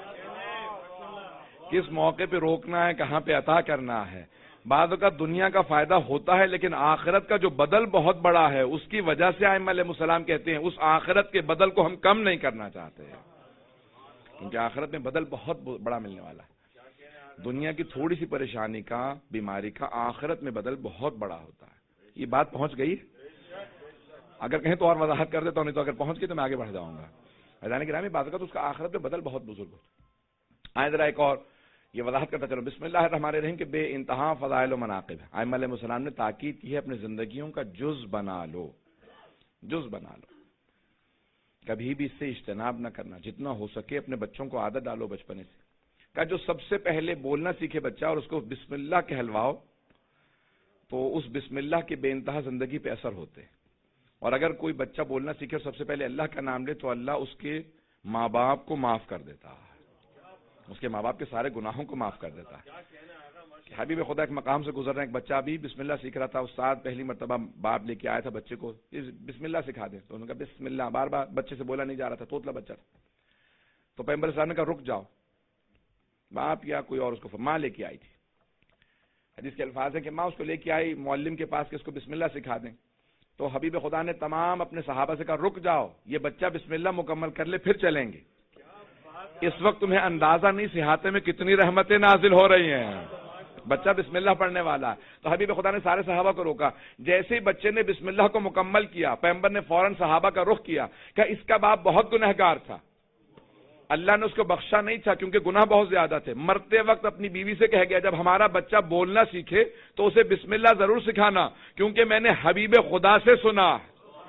کس موقع پہ روکنا ہے, کہاں پہ عطا کرنا ہے. بعض اوقات دنیا کا فائدہ ہوتا ہے لیکن آخرت کا جو بدل بہت بڑا ہے, اس کی وجہ سے ائمہ علیہ السلام کہتے ہیں اس آخرت کے بدل کو ہم کم نہیں کرنا چاہتے, کیونکہ آخرت میں بدل بہت بڑا ملنے والا ہے. دنیا کی تھوڑی سی پریشانی کا, بیماری کا, آخرت میں بدل بہت بڑا ہوتا ہے. یہ بات پہنچ گئی؟ اگر کہیں تو اور وضاحت کر دیتا ہوں, نہیں تو اگر پہنچ گئی تو میں آگے بڑھ جاؤں گا. عزیزان گرامی, بات کا تو اس کا آخرت میں بدل بہت بزرگ ہوتا ہے. آئے ذرا ایک اور یہ وضاحت کرتا چلو. بسم اللہ الرحمن الرحیم کے بے انتہا فضائل و مناقب ہے. ائمہ علیہ السلام نے تاکید کی ہے اپنی زندگیوں کا جز بنا لو, جز بنا لو, کبھی بھی اس سے اجتناب نہ کرنا. جتنا ہو سکے اپنے بچوں کو عادت ڈالو بچپنے سے. کہ جو سب سے پہلے بولنا سیکھے بچہ اور اس کو بسم اللہ کہلواؤ تو اس بسم اللہ کے بے انتہا زندگی پہ اثر ہوتے. اور اگر کوئی بچہ بولنا سیکھے اور سب سے پہلے اللہ کا نام لے تو اللہ اس کے ماں باپ کو معاف کر دیتا ہے, اس کے ماں باپ کے سارے گناہوں کو معاف کر دیتا ہے. حبیب خدا ایک مقام سے گزر رہے ہیں, ایک بچہ بھی بسم اللہ سیکھ رہا تھا. استاد پہلی مرتبہ باپ لے کے آیا تھا بچے کو, بسم اللہ سکھا دیں, تو انہوں نے کہا بسم اللہ. بار بار بچے سے بولا نہیں جا رہا تھا, توتلا بچہ تھا. تو پیغمبر صاحب نے کہا رک جاؤ. باپ یا کوئی اور اس کو ماں لے کے آئی تھی. حدیث کے الفاظ ہیں کہ ماں اس کو لے کے آئی معلم کے پاس کہ اس کو بسم اللہ سکھا دیں. تو حبیب خدا نے تمام اپنے صحابہ سے کہا رک جاؤ, یہ بچہ بسم اللہ مکمل کر لے پھر چلیں گے. اس وقت تمہیں اندازہ نہیں سہاتے میں کتنی رحمتیں نازل ہو رہی ہیں. بچہ بسم اللہ پڑھنے والا. تو حبیب خدا نے سارے صحابہ کو روکا. جیسے ہی بچے نے بسم اللہ کو مکمل کیا, پیغمبر نے فوراً صحابہ کا رخ کیا کہ اس کا باپ بہت گنہگار تھا, اللہ نے اس کو بخشا نہیں تھا کیونکہ گناہ بہت زیادہ تھے. مرتے وقت اپنی بیوی سے کہہ گیا جب ہمارا بچہ بولنا سیکھے تو اسے بسم اللہ ضرور سکھانا, کیونکہ میں نے حبیب خدا سے سنا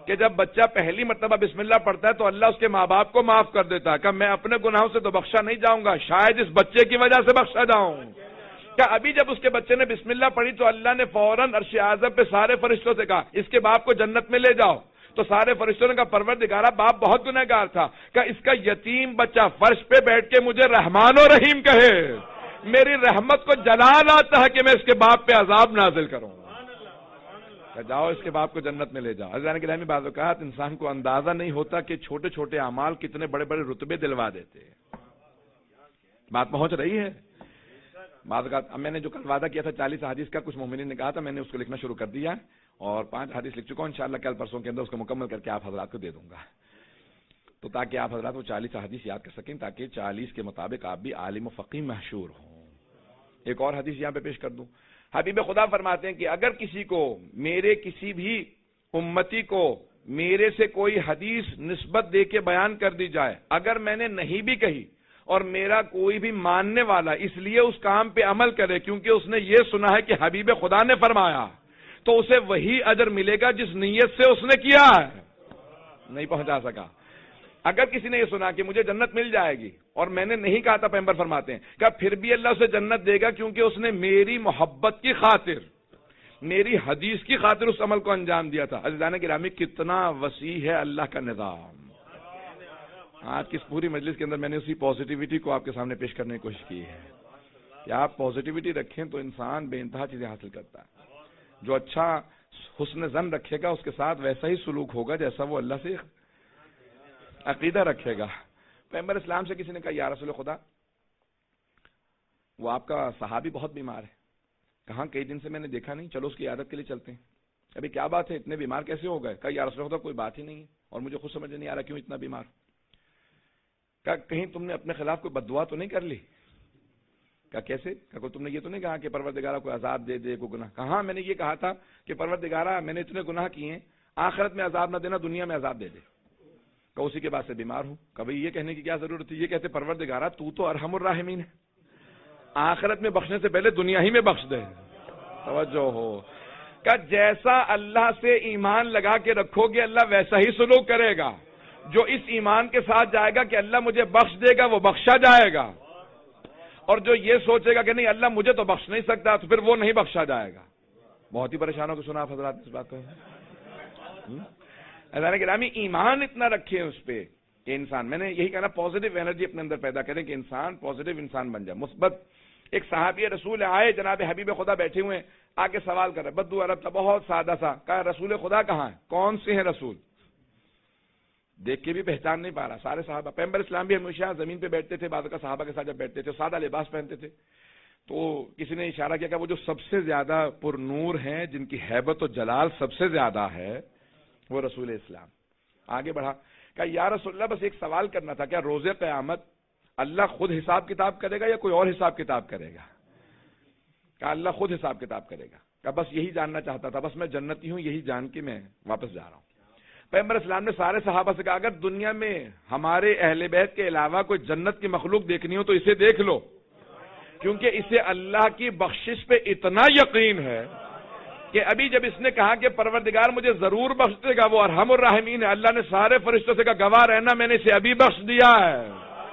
کہ جب بچہ پہلی مرتبہ بسم اللہ پڑھتا ہے تو اللہ اس کے ماں باپ کو معاف کر دیتا ہے کہ میں اپنے گناہوں سے تو بخشا نہیں جاؤں گا، شاید اس بچے کی وجہ سے بخشا جاؤں. کہ ابھی جب اس کے بچے نے بسم اللہ پڑھی تو اللہ نے فوراً عرش اعظم پہ سارے فرشتوں سے کہا اس کے باپ کو جنت میں لے جاؤ. تو سارے فرشتوں نے کہا پروردگارا باپ بہت گنہگار تھا، کہ اس کا یتیم بچہ فرش پہ بیٹھ کے مجھے رحمان و رحیم کہے، میری رحمت کو جلال آتا ہے کہ میں اس کے باپ پہ عذاب نازل کروں. کہ جاؤ اس کے باپ کو جنت میں لے جاؤ. عزیزان گرامی، بعض اوقات انسان کو اندازہ نہیں ہوتا کہ چھوٹے چھوٹے اعمال کتنے بڑے بڑے رتبے دلوا دیتے ہیں. بات پہنچ رہی ہے؟ بعض اوقات اب میں نے جو کل وعدہ کیا تھا چالیس حدیث کا، کچھ مومنین نے کہا تھا، میں نے اس کو لکھنا شروع کر دیا اور پانچ حدیث لکھ چکا ہوں. انشاءاللہ کل پرسوں کے اندر اس کو مکمل کر کے آپ حضرات کو دے دوں گا، تو تاکہ آپ حضرات وہ چالیس حدیث یاد کر سکیں، تاکہ چالیس کے مطابق آپ بھی عالم و فقیہ مشہور ہوں. ایک اور حدیث یہاں پہ پیش کر دوں. حبیب خدا فرماتے ہیں کہ اگر کسی کو میرے کسی بھی امتی کو میرے سے کوئی حدیث نسبت دے کے بیان کر دی جائے، اگر میں نے نہیں بھی کہی اور میرا کوئی بھی ماننے والا اس لیے اس کام پہ عمل کرے کیونکہ اس نے یہ سنا ہے کہ حبیب خدا نے فرمایا، تو اسے وہی اجر ملے گا جس نیت سے اس نے کیا ہے. نہیں پہنچا سکا. اگر کسی نے یہ سنا کہ مجھے جنت مل جائے گی اور میں نے نہیں کہا تھا، پیغمبر فرماتے ہیں کہ پھر بھی اللہ اسے جنت دے گا کیونکہ اس نے میری محبت کی خاطر، میری حدیث کی خاطر اس عمل کو انجام دیا تھا. عزیزان گرامی، کتنا وسیع ہے اللہ کا نظام. آج کی اس پوری مجلس کے اندر میں نے اسی پازیٹیوٹی کو آپ کے سامنے پیش کرنے کی کوشش کی ہے کہ آپ پازیٹیوٹی رکھیں تو انسان بے انتہا چیزیں حاصل کرتا ہے. جو اچھا حسن ظن رکھے گا اس کے ساتھ ویسا ہی سلوک ہوگا جیسا وہ اللہ سے عقیدہ رکھے گا. پیغمبر اسلام سے کسی نے کہا یا رسول خدا، وہ آپ کا صحابی بہت بیمار ہے. کہاں کئی دن سے میں نے دیکھا نہیں، چلو اس کی عیادت کے لیے چلتے ہیں. ابھی کیا بات ہے، اتنے بیمار کیسے ہو گئے؟ کہا یا رسول خدا کوئی بات ہی نہیں ہے اور مجھے خود سمجھ نہیں آ رہا کیوں اتنا بیمار. کہا کہیں تم نے اپنے خلاف کوئی بددعا تو نہیں کر لی؟ کہا کیسے؟ کہا کوئی تم نے یہ تو نہیں کہا کہ پروردگارہ کوئی عذاب دے دے، کوئی گناہ؟ کہاں میں نے یہ کہا تھا کہ پروردگارہ میں نے اتنے گناہ کیے ہیں، آخرت میں عذاب نہ دینا، دنیا میں عذاب دے دے. کہ اسی کے بعد سے بیمار ہوں. کبھی یہ کہنے کی کیا ضرورت تھی؟ یہ کہتے پروردگارہ تو تو ارحم الراحمین ہے، آخرت میں بخشنے سے پہلے دنیا ہی میں بخش دے. توجہ ہو کہ جیسا اللہ سے ایمان لگا کے رکھو گے اللہ ویسا ہی سلوک کرے گا. جو اس ایمان کے ساتھ جائے گا کہ اللہ مجھے بخش دے گا وہ بخشا جائے گا، اور جو یہ سوچے گا کہ نہیں اللہ مجھے تو بخش نہیں سکتا تو پھر وہ نہیں بخشا جائے گا. بہت ہی پریشانوں کو سنا آپ حضرات اس بات کو. عزیزان گرامی، ایمان اتنا رکھے اس پہ کہ انسان، میں نے یہی کہنا پازیٹیو انرجی اپنے اندر پیدا کریں کہ انسان پازیٹیو انسان بن جائے، مثبت. ایک صحابی رسول آئے، جناب حبیب خدا بیٹھے ہوئے، آگے سوال کر رہے، بدو عرب تھا، بہت سادہ سا. کہا رسول خدا کہاں ہے؟ کون سے ہیں رسول؟ دیکھ کے بھی پہچان نہیں پا رہا. سارے صحابہ، پیغمبر اسلام بھی ہمیشہ زمین پہ بیٹھتے تھے، بعض کا صحابہ کے ساتھ جب بیٹھتے تھے سادہ لباس پہنتے تھے. تو کسی نے اشارہ کیا کہ وہ جو سب سے زیادہ پر نور ہیں، جن کی ہیبت و جلال سب سے زیادہ ہے، وہ رسول اسلام. آگے بڑھا، کہا یا رسول اللہ بس ایک سوال کرنا تھا، کیا روز قیامت اللہ خود حساب کتاب کرے گا یا کوئی اور حساب کتاب کرے گا؟ کہا اللہ خود حساب کتاب کرے گا. کہا بس یہی جاننا چاہتا تھا، بس میں جنتی ہوں یہی جان کے میں واپس جا رہا ہوں. پیغمبر اسلام نے سارے صحابہ سے کہا اگر دنیا میں ہمارے اہل بیت کے علاوہ کوئی جنت کی مخلوق دیکھنی ہو تو اسے دیکھ لو، کیونکہ اسے اللہ کی بخشش پہ اتنا یقین ہے کہ ابھی جب اس نے کہا کہ پروردگار مجھے ضرور بخش دے گا، وہ ارحم الراحمین ہے، اللہ نے سارے فرشتوں سے کہا گواہ رہنا میں نے اسے ابھی بخش دیا ہے.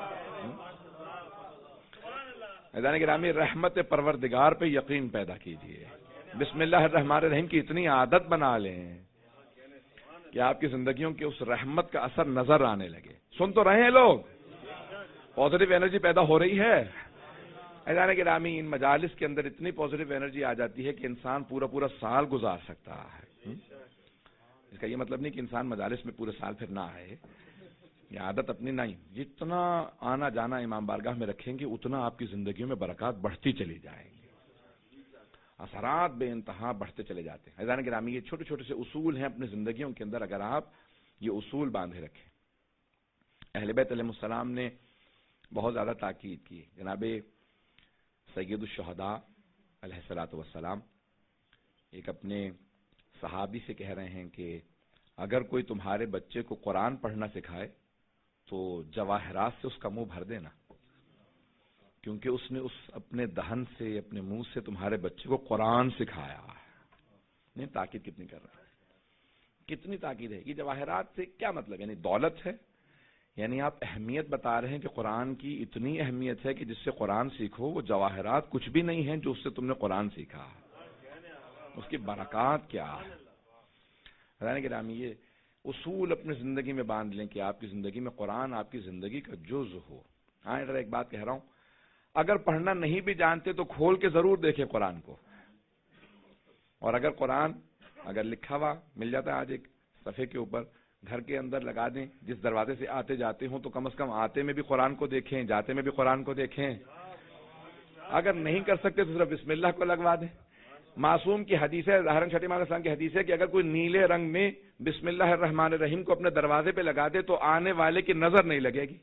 عزیزان گرامی، رحمت پروردگار پہ یقین پیدا کیجیے. بسم اللہ الرحمن الرحیم کی اتنی عادت بنا لیں کہ آپ کی زندگیوں کے اس رحمت کا اثر نظر آنے لگے. سن تو رہے ہیں لوگ؟ پازیٹیو انرجی پیدا ہو رہی ہے. عزیزان گرامی، ان مجالس کے اندر اتنی پازیٹیو انرجی آ جاتی ہے کہ انسان پورا پورا سال گزار سکتا ہے. اس کا یہ مطلب نہیں کہ انسان مجالس میں پورے سال پھر نہ آئے، یہ عادت اپنی نہیں. جتنا آنا جانا امام بارگاہ میں رکھیں گے اتنا آپ کی زندگیوں میں برکات بڑھتی چلی جائیں گی، اثرات بے انتہا بڑھتے چلے جاتے ہیں. عزیزان گرامی، یہ چھوٹے چھوٹے سے اصول ہیں اپنی زندگیوں کے اندر، اگر آپ یہ اصول باندھے رکھیں. اہل بیت علیہ السلام نے بہت زیادہ تاکید کی. جناب سید الشہداء علیہ الصلوۃ والسلام ایک اپنے صحابی سے کہہ رہے ہیں کہ اگر کوئی تمہارے بچے کو قرآن پڑھنا سکھائے تو جواہرات سے اس کا منہ بھر دینا، کیونکہ اس نے اس اپنے دہن سے اپنے منہ سے تمہارے بچے کو قرآن سکھایا ہے. نہیں تاکید کتنی کر رہا ہے کتنی تاکید ہے. یہ جواہرات سے کیا مطلب؟ یعنی دولت ہے، یعنی آپ اہمیت بتا رہے ہیں کہ قرآن کی اتنی اہمیت ہے کہ جس سے قرآن سیکھو، وہ جواہرات کچھ بھی نہیں ہیں جو اس سے تم نے قرآن سیکھا. اس کی برکات کیا ہے. حضرات گرامی، یہ اصول اپنی زندگی میں باندھ لیں کہ آپ کی زندگی میں قرآن آپ کی زندگی کا جز ہو. ہاں ذرا ایک بات کہہ رہا ہوں، اگر پڑھنا نہیں بھی جانتے تو کھول کے ضرور دیکھیں قرآن کو. اور اگر قرآن اگر لکھا ہوا مل جاتا ہے آج ایک صفحے کے اوپر، گھر کے اندر لگا دیں، جس دروازے سے آتے جاتے ہوں تو کم از کم آتے میں بھی قرآن کو دیکھیں، جاتے میں بھی قرآن کو دیکھیں. اگر نہیں کر سکتے تو صرف بسم اللہ کو لگوا دیں. معصوم کی حدیث ہے، ظاہراً چھٹی علیہ السلام کی حدیث ہے کہ اگر کوئی نیلے رنگ میں بسم اللہ الرحمن الرحیم کو اپنے دروازے پہ لگا دے تو آنے والے کی نظر نہیں لگے گی.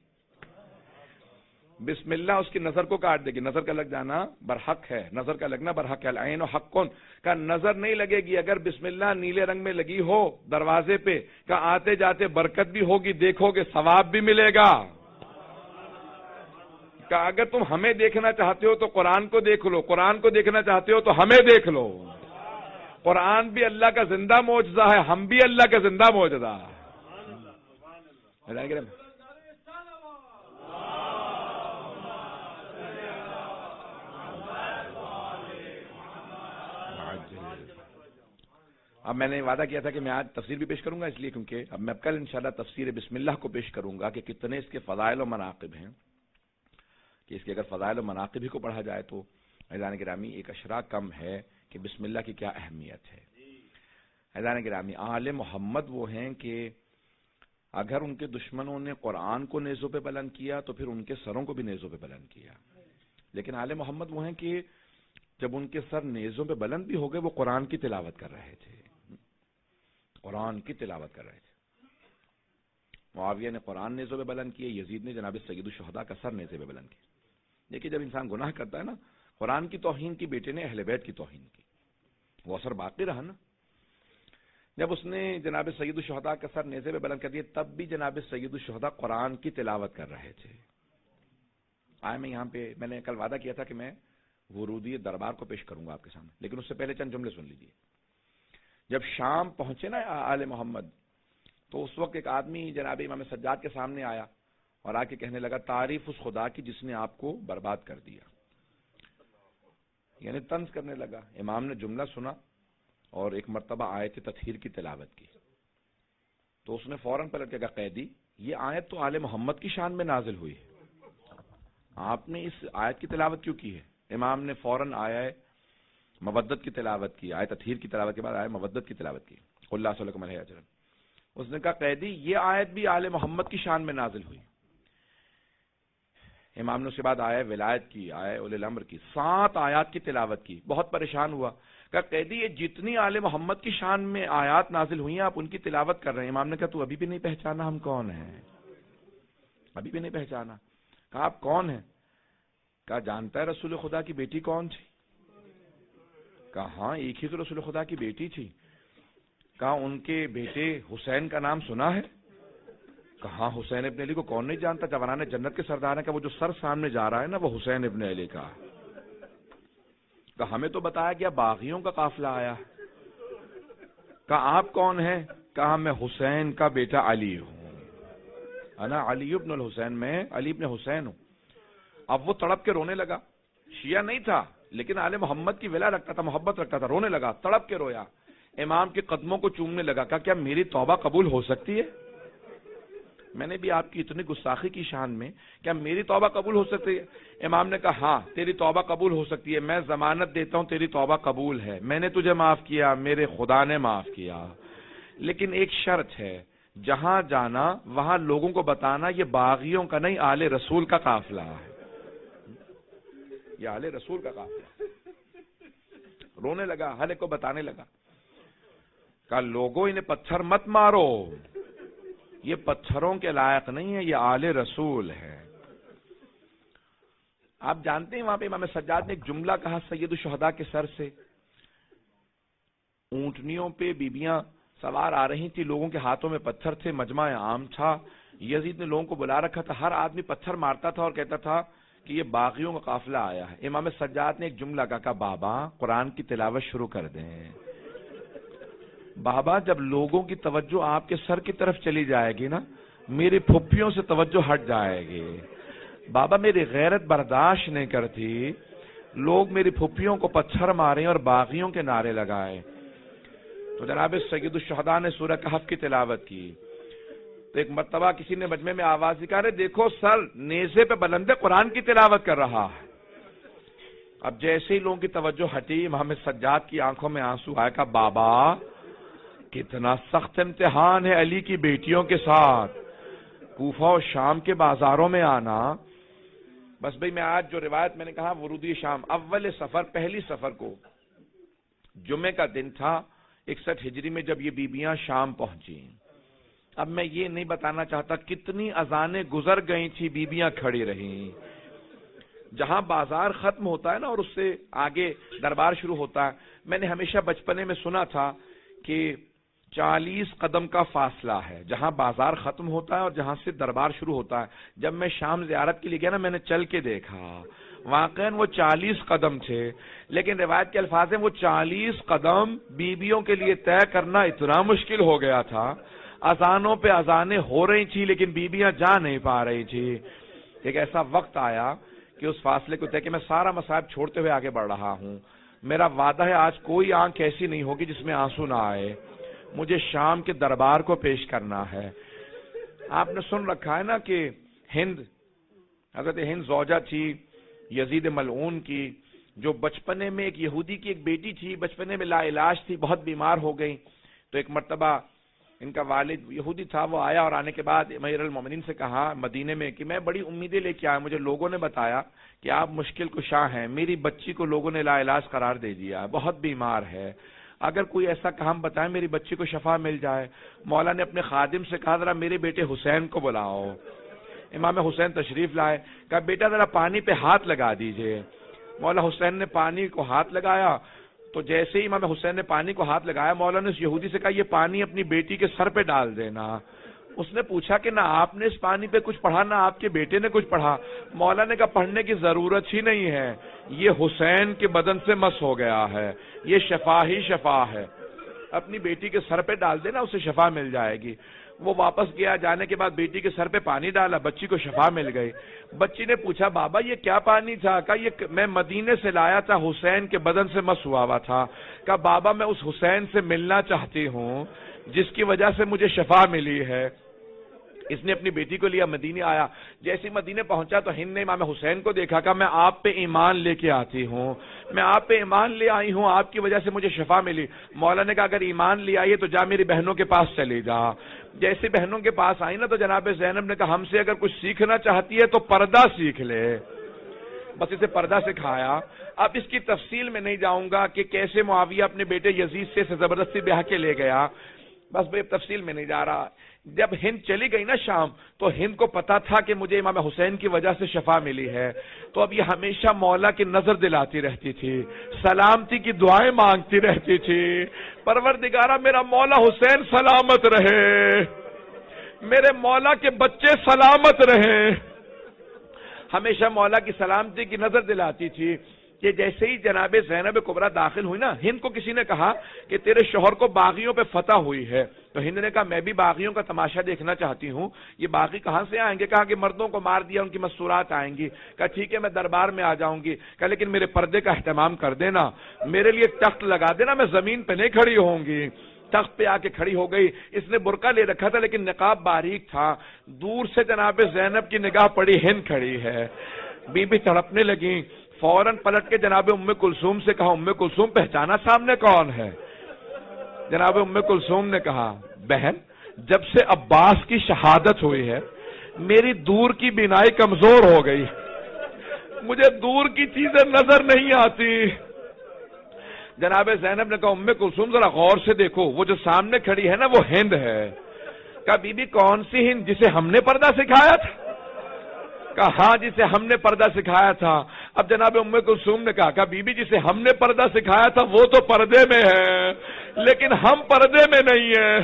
بسم اللہ اس کی نظر کو کاٹ دے گی. نظر کا لگ جانا برحق ہے، نظر کا لگنا برحق ہے. العین حق کا نظر نہیں لگے گی. اگر بسم اللہ نیلے رنگ میں لگی ہو دروازے پہ کا آتے جاتے برکت بھی ہوگی، دیکھو گے ثواب بھی ملے گا. کہ اگر تم ہمیں دیکھنا چاہتے ہو تو قرآن کو دیکھ لو، قرآن کو دیکھنا چاہتے ہو تو ہمیں دیکھ لو. قرآن بھی اللہ کا زندہ معجزہ ہے، ہم بھی اللہ کا زندہ معجزہ ہے. اب میں نے وعدہ کیا تھا کہ میں آج تفسیر بھی پیش کروں گا، اس لیے کیونکہ اب میں کل انشاءاللہ تفسیر بسم اللہ کو پیش کروں گا کہ کتنے اس کے فضائل و مناقب ہیں، کہ اس کے اگر فضائل و مناقب ہی کو پڑھا جائے تو عزیزان گرامی ایک اشرا کم ہے کہ بسم اللہ کی کیا اہمیت ہے. عزیزان گرامی، آل محمد وہ ہیں کہ اگر ان کے دشمنوں نے قرآن کو نیزوں پہ بلند کیا تو پھر ان کے سروں کو بھی نیزوں پہ بلند کیا. لیکن آل محمد وہ ہیں کہ جب ان کے سر نیزوں پہ بلند بھی ہو گئے وہ قرآن کی تلاوت کر رہے تھے، قرآن کی تلاوت کر رہے تھے. معاویہ نے قرآن نیزوں پہ بلند کیے، یزید نے جناب سید الشہداء کا سر نیزے پہ بلند کیا. دیکھیے جب انسان گناہ کرتا ہے نا، قرآن کی توہین کی، بیٹے نے اہل بیت کی توہین کی، وہ اثر باقی رہا نا. جب اس نے جناب سید الشہداء کا سر نیزے پہ بلند کر دیا تب بھی جناب سید الشہداء قرآن کی تلاوت کر رہے تھے. آئے میں یہاں پہ میں نے کل وعدہ کیا تھا کہ میں ورودی دربار کو پیش کروں گا آپ کے سامنے، لیکن اس سے پہلے چند جملے سن لیجیے. جب شام پہنچے نا آل محمد تو اس وقت ایک آدمی جناب امام سجاد کے سامنے آیا اور آ کے کہنے لگا تعریف اس خدا کی جس نے آپ کو برباد کر دیا. یعنی طنز کرنے لگا. امام نے جملہ سنا اور ایک مرتبہ آیت تطہیر کی تلاوت کی تو اس نے فوراً پلٹ کے کہا قیدی یہ آیت تو آل محمد کی شان میں نازل ہوئی ہے، آپ نے اس آیت کی تلاوت کیوں کی ہے؟ امام نے فوراً آیا مودت کی تلاوت کی، آیت تطہیر کی تلاوت کے بعد آیا مودت کی تلاوت کی. قل اللہ صلی اللہ علیہ وسلم. اس نے کہا قیدی یہ آیت بھی آل محمد کی شان میں نازل ہوئی. امام نے اس کے بعد آیا ولایت کی، آیا اولی الامر کی، سات آیات کی تلاوت کی. بہت پریشان ہوا، کہا قیدی یہ جتنی آل محمد کی شان میں آیات نازل ہوئی ہیں آپ ان کی تلاوت کر رہے ہیں. امام نے کہا تو ابھی بھی نہیں پہچانا ہم کون ہیں؟ ابھی بھی نہیں پہچانا. کہا آپ کون ہیں؟ کہا جانتا ہے رسول خدا کی بیٹی کون تھی؟ کہا ہاں ایک ہی تو رسول خدا کی بیٹی تھی. کہا ان کے بیٹے حسین کا نام سنا ہے؟ کہا حسین ابن علی کو کون نہیں جانتا، جوانان جنت کے سردار ہیں. کہ وہ جو سر سامنے جا رہا ہے نا وہ حسین ابن علی کا. کہا ہمیں تو بتایا گیا باغیوں کا قافلہ آیا. کہا آپ کون ہیں؟ کہا میں حسین کا بیٹا علی ہوں، انا علی ابن الحسین، میں علی ابن حسین ہوں. اب وہ تڑپ کے رونے لگا. شیعہ نہیں تھا لیکن آل محمد کی ولا رکھتا تھا، محبت رکھتا تھا. رونے لگا، تڑپ کے رویا. امام کے قدموں کو چومنے لگا. کہا کیا میری توبہ قبول ہو سکتی ہے؟ میں نے بھی آپ کی اتنی گستاخی کی شان میں، کیا میری توبہ قبول ہو سکتی ہے؟ امام نے کہا ہاں تیری توبہ قبول ہو سکتی ہے، میں ضمانت دیتا ہوں تیری توبہ قبول ہے. میں نے تجھے معاف کیا، میرے خدا نے معاف کیا، لیکن ایک شرط ہے، جہاں جانا وہاں لوگوں کو بتانا یہ باغیوں کا نہیں آل رسول کا قافلہ ہے، یہ آل رسول کا قافلہ. رونے لگا، ہر ایک کو بتانے لگا. کہا لوگوں انہیں پتھر مت مارو، یہ پتھروں کے لائق نہیں ہے، یہ آل رسول ہے. آپ جانتے ہیں وہاں پہ امام سجاد نے ایک جملہ کہا سید الشہداء کے سر سے. اونٹنیوں پہ بیبیاں سوار آ رہی تھی، لوگوں کے ہاتھوں میں پتھر تھے، مجمع عام تھا. یزید نے لوگوں کو بلا رکھا تھا، ہر آدمی پتھر مارتا تھا اور کہتا تھا کہ یہ باغیوں کا قافلہ آیا ہے. امام سجاد نے ایک جملہ کہا کہ بابا قرآن کی تلاوت شروع کر دیں. بابا جب لوگوں کی توجہ آپ کے سر کی طرف چلی جائے گی نا، میری پھپھیوں سے توجہ ہٹ جائے گی۔ بابا میری غیرت برداشت نہیں کرتی، لوگ میری پھپھیوں کو پتھر مارے اور باغیوں کے نعرے لگائے۔ تو جناب سید الشہداء نے سورہ کہف کی تلاوت کی، تو ایک مرتبہ کسی نے مجمع میں آواز نکالے، دیکھو سر نیزے پہ بلند قرآن کی تلاوت کر رہا ہے۔ اب جیسے ہی لوگوں کی توجہ ہٹی، محمد سجاد کی آنکھوں میں آنسو آئے، کہا بابا کتنا سخت امتحان ہے علی کی بیٹیوں کے ساتھ، کوفہ و شام کے بازاروں میں آنا۔ بس بھئی میں آج جو روایت میں نے کہا ورودی شام، اول سفر، پہلی سفر کو جمعے کا دن تھا اکسٹھ ہجری میں جب یہ بیبیاں شام پہنچی۔ اب میں یہ نہیں بتانا چاہتا کتنی اذانیں گزر گئی تھی، بیبیاں کھڑی رہیں۔ جہاں بازار ختم ہوتا ہے نا اور اس سے آگے دربار شروع ہوتا ہے، میں نے ہمیشہ بچپنے میں سنا تھا کہ چالیس قدم کا فاصلہ ہے جہاں بازار ختم ہوتا ہے اور جہاں سے دربار شروع ہوتا ہے۔ جب میں شام زیارت کے لیے گیا نا، میں نے چل کے دیکھا، واقعاً وہ چالیس قدم تھے، لیکن روایت کے الفاظ ہیں وہ چالیس قدم بیویوں کے لیے طے کرنا اتنا مشکل ہو گیا تھا، اذانوں پہ اذانیں ہو رہی تھی لیکن بیویاں جا نہیں پا رہی تھی۔ ایک ایسا وقت آیا کہ اس فاصلے کو طے کہ میں سارا مصائب چھوڑتے ہوئے آگے بڑھ رہا ہوں۔ میرا وعدہ ہے آج کوئی آنکھ ایسی نہیں ہوگی جس میں آنسو نہ آئے، مجھے شام کے دربار کو پیش کرنا ہے۔ آپ نے سن رکھا ہے نا کہ ہند، حضرت ہند زوجہ تھی یزید ملعون کی، جو بچپنے میں ایک یہودی کی ایک بیٹی تھی، بچپنے میں لا علاج تھی، بہت بیمار ہو گئی۔ تو ایک مرتبہ ان کا والد یہودی تھا، وہ آیا اور آنے کے بعد امیر المومنین سے کہا مدینے میں کہ میں بڑی امیدیں لے کے آیا، مجھے لوگوں نے بتایا کہ آپ مشکل کشا ہیں، میری بچی کو لوگوں نے لا علاج قرار دے دیا ہے، بہت بیمار ہے، اگر کوئی ایسا کام بتائے میری بچی کو شفا مل جائے۔ مولا نے اپنے خادم سے کہا ذرا میرے بیٹے حسین کو بلاؤ۔ امام حسین تشریف لائے، کہا بیٹا ذرا پانی پہ ہاتھ لگا دیجئے۔ مولا حسین نے پانی کو ہاتھ لگایا، تو جیسے ہی امام حسین نے پانی کو ہاتھ لگایا، مولا نے اس یہودی سے کہا یہ پانی اپنی بیٹی کے سر پہ ڈال دینا۔ اس نے پوچھا کہ نہ آپ نے اس پانی پہ کچھ پڑھا، نہ آپ کے بیٹے نے کچھ پڑھا۔ مولا نے کہا پڑھنے کی ضرورت ہی نہیں ہے، یہ حسین کے بدن سے مس ہو گیا ہے، یہ شفا ہی شفا ہے، اپنی بیٹی کے سر پہ ڈال دینا، اسے شفا مل جائے گی۔ وہ واپس گیا، جانے کے بعد بیٹی کے سر پہ پانی ڈالا، بچی کو شفا مل گئی۔ بچی نے پوچھا بابا یہ کیا پانی تھا؟ کہا یہ میں مدینے سے لایا تھا، حسین کے بدن سے مس ہوا ہوا تھا۔ کہا بابا میں اس حسین سے ملنا چاہتی ہوں جس کی وجہ سے مجھے شفا ملی ہے۔ اس نے اپنی بیٹی کو لیا، مدینے آیا، جیسے مدینے پہنچا تو ہند نے امام حسین کو دیکھا، کہا میں آپ پہ ایمان لے کے آتی ہوں، میں آپ پہ ایمان لے آئی ہوں، آپ کی وجہ سے مجھے شفا ملی۔ مولا نے کہا اگر ایمان لے آئیے تو جا میری بہنوں کے پاس چلی جا۔ جیسے بہنوں کے پاس آئی نا تو جناب زینب نے کہا ہم سے اگر کچھ سیکھنا چاہتی ہے تو پردہ سیکھ لے، بس اسے پردہ سکھایا۔ اب اس کی تفصیل میں نہیں جاؤں گا کہ کیسے معاویہ اپنے بیٹے یزید سے زبردستی بیاہ کے لے گیا، بس بے تفصیل میں نہیں جا رہا۔ جب ہند چلی گئی نا شام، تو ہند کو پتا تھا کہ مجھے امام حسین کی وجہ سے شفا ملی ہے، تو اب یہ ہمیشہ مولا کی نظر دلاتی رہتی تھی، سلامتی کی دعائیں مانگتی رہتی تھی، پروردگارہ میرا مولا حسین سلامت رہے، میرے مولا کے بچے سلامت رہیں، ہمیشہ مولا کی سلامتی کی نظر دلاتی تھی۔ کہ جیسے ہی جناب زینب کبریٰ داخل ہوئی نا، ہند کو کسی نے کہا کہ تیرے شوہر کو باغیوں پہ فتح ہوئی ہے، تو ہند نے کہا میں بھی باغیوں کا تماشا دیکھنا چاہتی ہوں، یہ باغی کہاں سے آئیں گے؟ کہا کہ مردوں کو مار دیا، ان کی مستورات آئیں گی۔ کہا ٹھیک ہے میں دربار میں آ جاؤں گی، کہا لیکن میرے پردے کا اہتمام کر دینا، میرے لیے تخت لگا دینا، میں زمین پہ نہیں کھڑی ہوں گی۔ تخت پہ آ کے کھڑی ہو گئی، اس نے برقع لے رکھا تھا لیکن نقاب باریک تھا، دور سے جناب زینب کی نگاہ پڑی، ہند کھڑی ہے، بی بی تڑپنے لگی، فوراً پلٹ کے جناب ام کلثوم سے کہا ام کلثوم پہچانا سامنے کون ہے؟ جناب ام کلثوم نے کہا بہن جب سے عباس کی شہادت ہوئی ہے میری دور کی بینائی کمزور ہو گئی، مجھے دور کی چیزیں نظر نہیں آتی۔ جناب زینب نے کہا ام کلثوم ذرا غور سے دیکھو، وہ جو سامنے کھڑی ہے نا وہ ہند ہے۔ کہا بی بی کون سی ہند؟ جسے ہم نے پردہ سکھایا تھا؟ کہا ہاں جسے ہم نے پردہ سکھایا تھا۔ اب جناب ام کلثوم نے کہا کہ بی بی جسے ہم نے پردہ سکھایا تھا وہ تو پردے میں ہے لیکن ہم پردے میں نہیں ہیں۔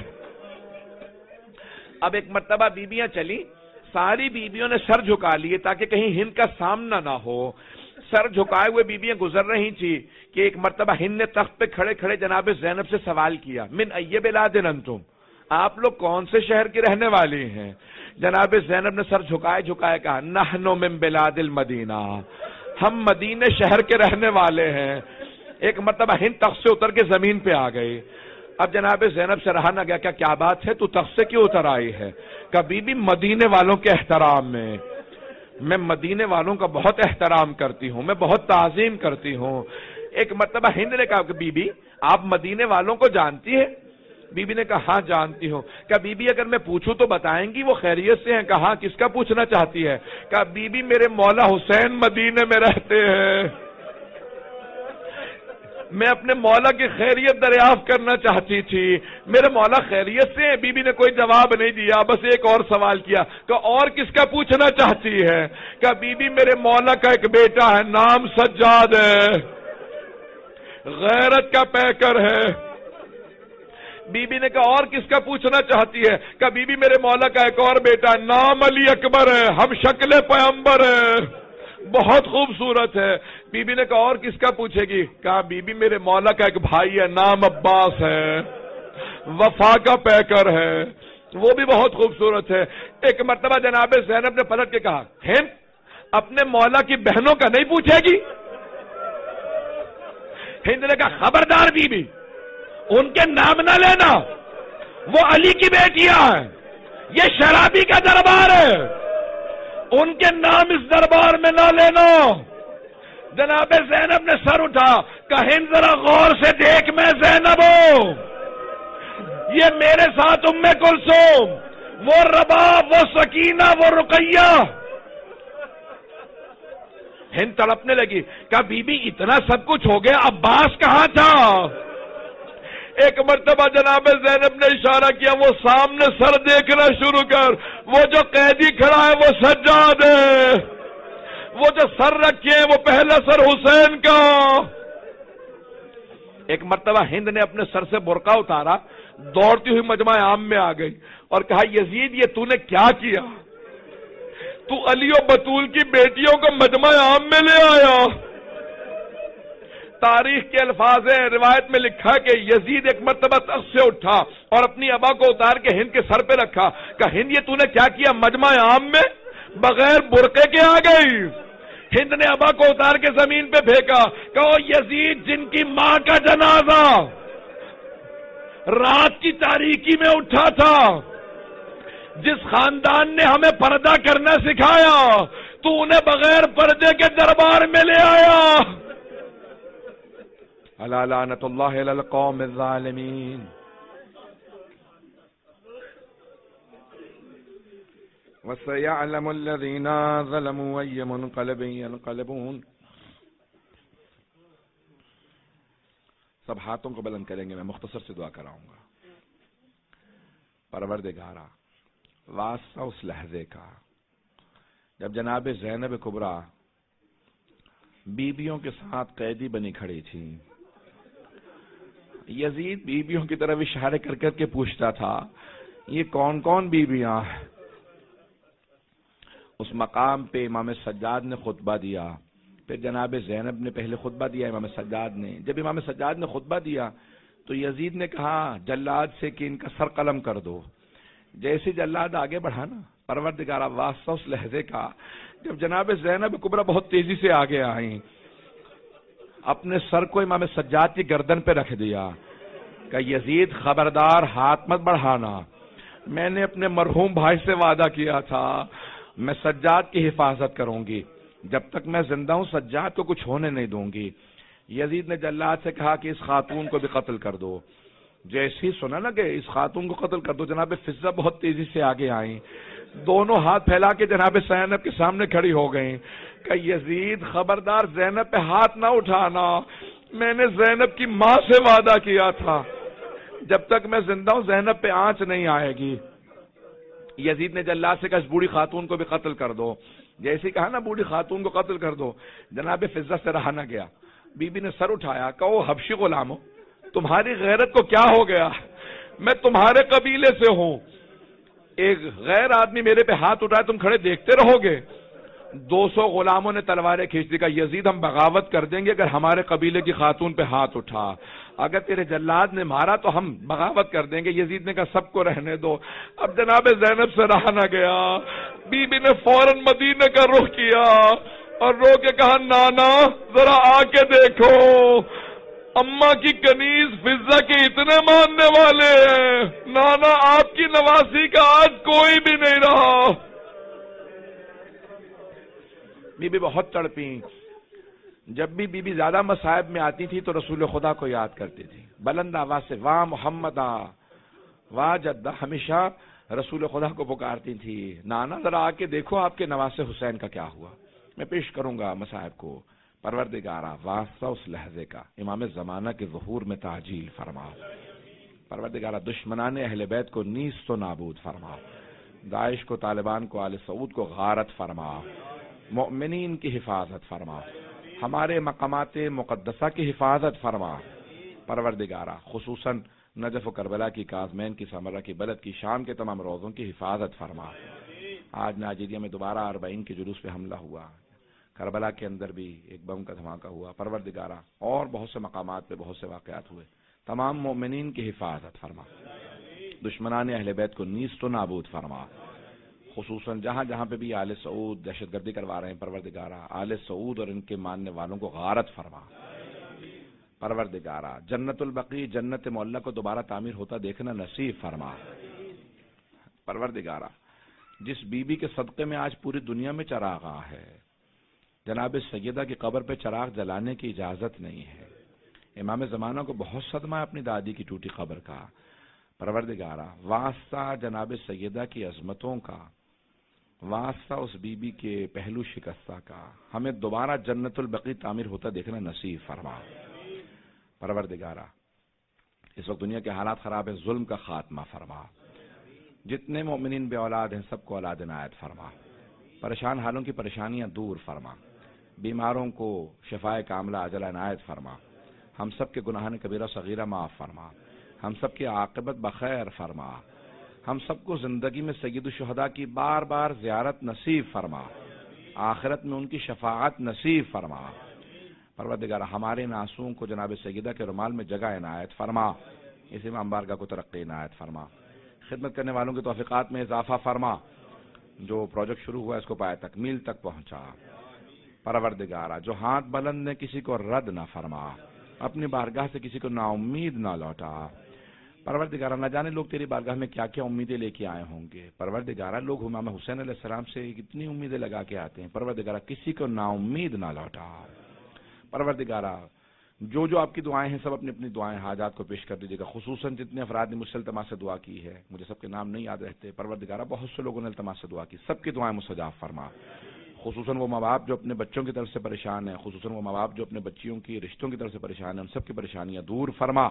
اب ایک مرتبہ بیبیاں چلی، ساری بیبیوں نے سر جھکا لیے تاکہ کہیں ہند کا سامنا نہ ہو، سر جھکائے ہوئے بیبیاں گزر رہی تھی کہ ایک مرتبہ ہند نے تخت پہ کھڑے کھڑے جناب زینب سے سوال کیا، من ای بلاد انتم، آپ لوگ کون سے شہر کی رہنے والی ہیں؟ جناب زینب نے سر جھکائے جھکائے کہا، نحن من بلاد المدینہ، ہم مدینے شہر کے رہنے والے ہیں۔ ایک مرتبہ ہند تخت سے اتر کے زمین پہ آ گئی۔ اب جناب زینب سے رہا نہ گیا، کیا کیا بات ہے، تو تخت سے کیوں اتر آئی ہے؟ کبھی بھی مدینے والوں کے احترام میں، میں مدینے والوں کا بہت احترام کرتی ہوں، میں بہت تعظیم کرتی ہوں۔ ایک مرتبہ ہند نے کہا کہ بی بی آپ مدینے والوں کو جانتی ہے؟ بی بی نے کہا ہاں جانتی ہوں۔ کہا بی بی اگر میں پوچھوں تو بتائیں گی وہ خیریت سے ہیں؟ کہا کس کا پوچھنا چاہتی ہے؟ کہا بی بی میرے مولا حسین مدینے میں رہتے ہیں، میں اپنے مولا کی خیریت دریافت کرنا چاہتی تھی، میرے مولا خیریت سے ہیں؟ بی بی نے کوئی جواب نہیں دیا، بس ایک اور سوال کیا کہ اور کس کا پوچھنا چاہتی ہے؟ کہ بی بی میرے مولا کا ایک بیٹا ہے، نام سجاد ہے، غیرت کا پیکر ہے۔ بی بی نے کہا اور کس کا پوچھنا چاہتی ہے؟ کہ بی بی میرے مولا کا ایک اور بیٹا ہے، نام علی اکبر ہے، ہم شکل پیغمبر ہے، بہت خوبصورت ہے۔ بی بی نے کہا اور کس کا پوچھے گی؟ کہا بی بی میرے مولا کا ایک بھائی ہے، نام عباس ہے، وفا کا پیکر ہے، وہ بھی بہت خوبصورت ہے۔ ایک مرتبہ جناب زینب نے پلٹ کے کہا، ہند اپنے مولا کی بہنوں کا نہیں پوچھے گی؟ ہند نے کہا خبردار بی بی، ان کے نام نہ لینا، وہ علی کی بیٹیاں ہیں، یہ شرابی کا دربار ہے، ان کے نام اس دربار میں نہ لینا۔ جناب زینب نے سر اٹھا، کہا ہند ذرا غور سے دیکھ، میں زینب ہوں، یہ میرے ساتھ ام کلثوم، وہ رباب، وہ سکینہ، وہ رقیہ۔ ہند تڑپنے لگی، کہا بی بی اتنا سب کچھ ہو گیا، عباس کہاں تھا؟ ایک مرتبہ جناب زینب نے اشارہ کیا، وہ سامنے سر دیکھنا شروع کر، وہ جو قیدی کھڑا ہے وہ سجاد ہے، وہ جو سر رکھے ہیں وہ پہلا سر حسین کا۔ ایک مرتبہ ہند نے اپنے سر سے برقع اتارا، دوڑتی ہوئی مجمع عام میں آ گئی اور کہا یزید یہ تو نے کیا کیا؟ تو علی و بطول کی بیٹیوں کو مجمع عام میں لے آیا۔ تاریخ کے الفاظ ہیں، روایت میں لکھا کہ یزید ایک مرتبہ تخت سے اٹھا اور اپنی ابا کو اتار کے ہند کے سر پہ رکھا، کہ ہند یہ تو نے کیا کیا؟ مجمع عام میں بغیر برقعے کے آ گئی۔ ہند نے ابا کو اتار کے زمین پہ پھینکا، کہ یزید جن کی ماں کا جنازہ رات کی تاریکی میں اٹھا تھا، جس خاندان نے ہمیں پردہ کرنا سکھایا، تو انہیں بغیر پردے کے دربار میں لے آیا۔ الا لعنت اللہ علی القوم الظالمین۔ وَسَيَعْلَمُ الَّذِينَ ظَلَمُوا أَيَّ مُنقَلِبٍ يَنقَلِبُونَ۔ سب ہاتھوں کو بلند کریں گے، میں مختصر سے دعا کراؤں گا۔ پروردگارا، واسطہ اس لحظے کا جب جناب زینب کبریٰ بیویوں کے ساتھ قیدی بنی کھڑی تھی، یزید بیویوں کی طرف اشارے کر کر کے پوچھتا تھا یہ کون کون بیویاں ہیں؟ اس مقام پہ امام سجاد نے خطبہ دیا، پھر جناب زینب نے پہلے خطبہ دیا، امام سجاد نے۔ جب امام سجاد نے خطبہ دیا تو یزید نے کہا جلاد سے کہ ان کا سر قلم کر دو۔ جیسے جلاد آگے بڑھا نا، پروردگارا واسطہ اس لحظے کا جب جناب زینب کبریٰ بہت تیزی سے آگے آئیں، اپنے سر کو امام سجاد کی گردن پہ رکھ دیا کہ یزید خبردار ہاتھ مت بڑھانا، میں نے اپنے مرحوم بھائی سے وعدہ کیا تھا میں سجاد کی حفاظت کروں گی، جب تک میں زندہ ہوں سجاد کو کچھ ہونے نہیں دوں گی۔ یزید نے جلاد سے کہا کہ اس خاتون کو بھی قتل کر دو۔ جیسے ہی سنا نا کہ اس خاتون کو قتل کر دو، جناب فضہ بہت تیزی سے آگے آئیں، دونوں ہاتھ پھیلا کے جناب زینب کے سامنے کھڑی ہو گئیں کہ یزید خبردار زینب پہ ہاتھ نہ اٹھانا، میں نے زینب کی ماں سے وعدہ کیا تھا جب تک میں زندہ ہوں زینب پہ آنچ نہیں آئے گی۔ یزید نے جلاد سے کہا اس بوڑھی خاتون کو بھی قتل کر دو۔ جیسے کہا نا بوڑھی خاتون کو قتل کر دو، جناب فضہ سے رہا نہ گیا، بی بی نے سر اٹھایا، کہو حبشی غلام ہو، تمہاری غیرت کو کیا ہو گیا؟ میں تمہارے قبیلے سے ہوں، ایک غیر آدمی میرے پہ ہاتھ اٹھائے تم کھڑے دیکھتے رہو گے؟ دو سو غلاموں نے تلواریں کھینچ دی، کہا یزید ہم بغاوت کر دیں گے اگر ہمارے قبیلے کی خاتون پہ ہاتھ اٹھا، اگر تیرے جلاد نے مارا تو ہم بغاوت کر دیں گے۔ یزید نے کہا سب کو رہنے دو۔ اب جناب زینب سے رہا نہ گیا، بی بی نے فوراً مدینے کا رخ کیا اور رو کے کہا نانا ذرا آ کے دیکھو، اماں کی کنیز فضہ کے اتنے ماننے والے ہیں، نانا آپ کی نواسی کا آج کوئی بھی نہیں رہا۔ بی بی بہت تڑپی، جب بھی بی بی زیادہ مصائب میں آتی تھی تو رسول خدا کو یاد کرتی تھی، بلند آواز سے واہ محمدہ واہ جدہ، ہمیشہ رسول خدا کو پکارتی تھی، نانا ذرا آ کے دیکھو آپ کے نواسے حسین کا کیا ہوا، میں پیش کروں گا مصائب کو۔ پروردگارہ واسطہ اس لحظے کا، امام زمانہ کے ظہور میں تعجیل فرما۔ پروردگارہ دشمنان اہل بیت کو نیست و نابود فرما، داعش کو، طالبان کو، آل سعود کو غارت فرما، مؤمنین کی حفاظت فرما، ہمارے مقامات مقدسہ کی حفاظت فرما۔ پروردگارہ خصوصاً نجف و کربلا کی، کاظمین کی، سمرہ کی، بلد کی، شام کے تمام روزوں کی حفاظت فرما۔ آج ناجیریہ میں دوبارہ اربعین کے جلوس پہ حملہ ہوا، کربلا کے اندر بھی ایک بم کا دھماکہ ہوا، پروردگارہ اور بہت سے مقامات پہ بہت سے واقعات ہوئے، تمام مومنین کی حفاظت فرما، دشمنان اہل بیت کو نیست و نابود فرما، خصوصاً جہاں جہاں پہ بھی آل سعود دہشت گردی کروا رہے ہیں، پروردگارہ آل سعود اور ان کے ماننے والوں کو غارت فرما۔ پروردگارہ جنت البقیع، جنت معلیٰ کو دوبارہ تعمیر ہوتا دیکھنا نصیب فرما۔ پروردگارہ جس بی بی کے صدقے میں آج پوری دنیا میں چراغ ہے، جناب سیدہ کی قبر پہ چراغ جلانے کی اجازت نہیں ہے، امام زمانہ کو بہت صدمہ ہے اپنی دادی کی ٹوٹی قبر کا۔ پروردگارہ واسطہ جناب سیدہ کی عظمتوں کا، واسطہ اس بی بی کے پہلو شکستہ کا، ہمیں دوبارہ جنت البقیع تعمیر ہوتا دیکھنا نصیب فرما۔ پروردگارہ اس وقت دنیا کے حالات خراب ہیں، ظلم کا خاتمہ فرما، جتنے مومنین بے اولاد ہیں سب کو اولاد عنایت فرما، پریشان حالوں کی پریشانیاں دور فرما، بیماروں کو شفائے کاملہ عاجلہ عنایت فرما، ہم سب کے گناہان کبیرہ صغیرہ معاف فرما، ہم سب کی عاقبت بخیر فرما، ہم سب کو زندگی میں سید الشہداء کی بار بار زیارت نصیب فرما، آخرت میں ان کی شفاعت نصیب فرما۔ پروردگارہ ہمارے ناسوں کو جناب سیدہ کے رومال میں جگہ عنایت فرما، اس امام بارگاہ کو ترقی عنایت فرما، خدمت کرنے والوں کے توفیقات میں اضافہ فرما، جو پروجیکٹ شروع ہوا ہے اس کو پائے تکمیل تک پہنچا۔ پروردگارہ جو ہاتھ بلند نے کسی کو رد نہ فرما، اپنی بارگاہ سے کسی کو نا امید نہ لوٹا۔ پروردگارہ نہ جانے لوگ تیری بارگاہ میں کیا کیا امیدیں لے کے آئے ہوں گے، پروردگارہ لوگ امام حسین علیہ السلام سے کتنی امیدیں لگا کے آتے ہیں، پروردگارہ کسی کو نا امید نہ لوٹا۔ پروردگارہ جو جو آپ کی دعائیں ہیں سب اپنی اپنی دعائیں حاجات کو پیش کر دیجیے گا، خصوصاً جتنے افراد نے مجھ سے التماس سے دعا کی ہے، مجھے سب کے نام نہیں یاد رہتے، پروردگارہ بہت سے لوگوں نے التماس سے دعا کی، سب کی دعائیں مستجاب فرما، خصوصاً وہ ماں باپ جو اپنے بچوں کی طرف سے پریشان ہیں، خصوصاً وہ ماں باپ جو اپنے بچیوں کی رشتوں کی طرف سے پریشان ہیں، ان سب کی پریشانیاں دور فرما۔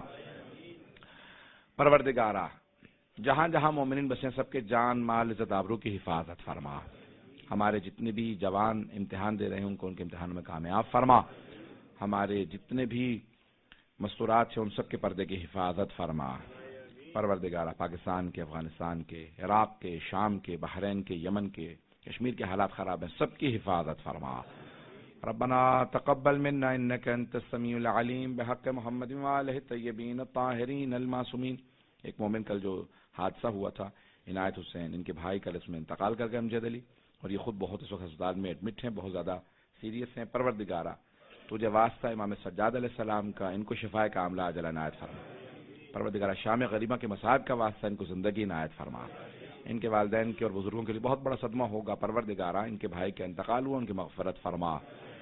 پروردگارہ جہاں جہاں مومنین بسیں سب کے جان مال عزت آبرو کی حفاظت فرما، ہمارے جتنے بھی جوان امتحان دے رہے ہیں ان کو ان کے امتحان میں کامیاب فرما، ہمارے جتنے بھی مستورات ہیں ان سب کے پردے کی حفاظت فرما۔ پروردگارہ پاکستان کے، افغانستان کے، عراق کے، شام کے، بحرین کے، یمن کے، کشمیر کے حالات خراب ہیں، سب کی حفاظت فرما۔ ربنا تقبل منا انك انت السميع العليم بحق محمد وآلہ الطیبین الطاہرین المعصومین۔ ایک مومن کل جو حادثہ ہوا تھا عنایت حسین، ان کے بھائی کل اس میں انتقال کر گئے امجد علی، اور یہ خود بہت اس وقت ہسپتال میں ایڈمٹ ہیں، بہت زیادہ سیریس ہیں۔ پروردگارہ تجھے واسطہ امام سجاد علیہ السلام کا، ان کو شفائے کاملہ عاجلہ عنایت فرما۔ پروردگارہ شام غریبہ کے مصائب کا واسطہ ان کو زندگی عنایت فرما، ان کے والدین کے اور بزرگوں کے لیے بہت بڑا صدمہ ہوگا، پروردگارہ ان کے بھائی کا انتقال ہوا، ان کی مغفرت فرما،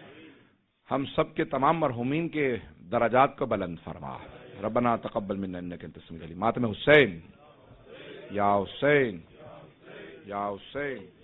ہم سب کے تمام مرحومین کے درجات کو بلند فرما۔ ربنا تقبل منا انک انت السمیع العلیم۔ ماتم حسین یا حسین یا حسین۔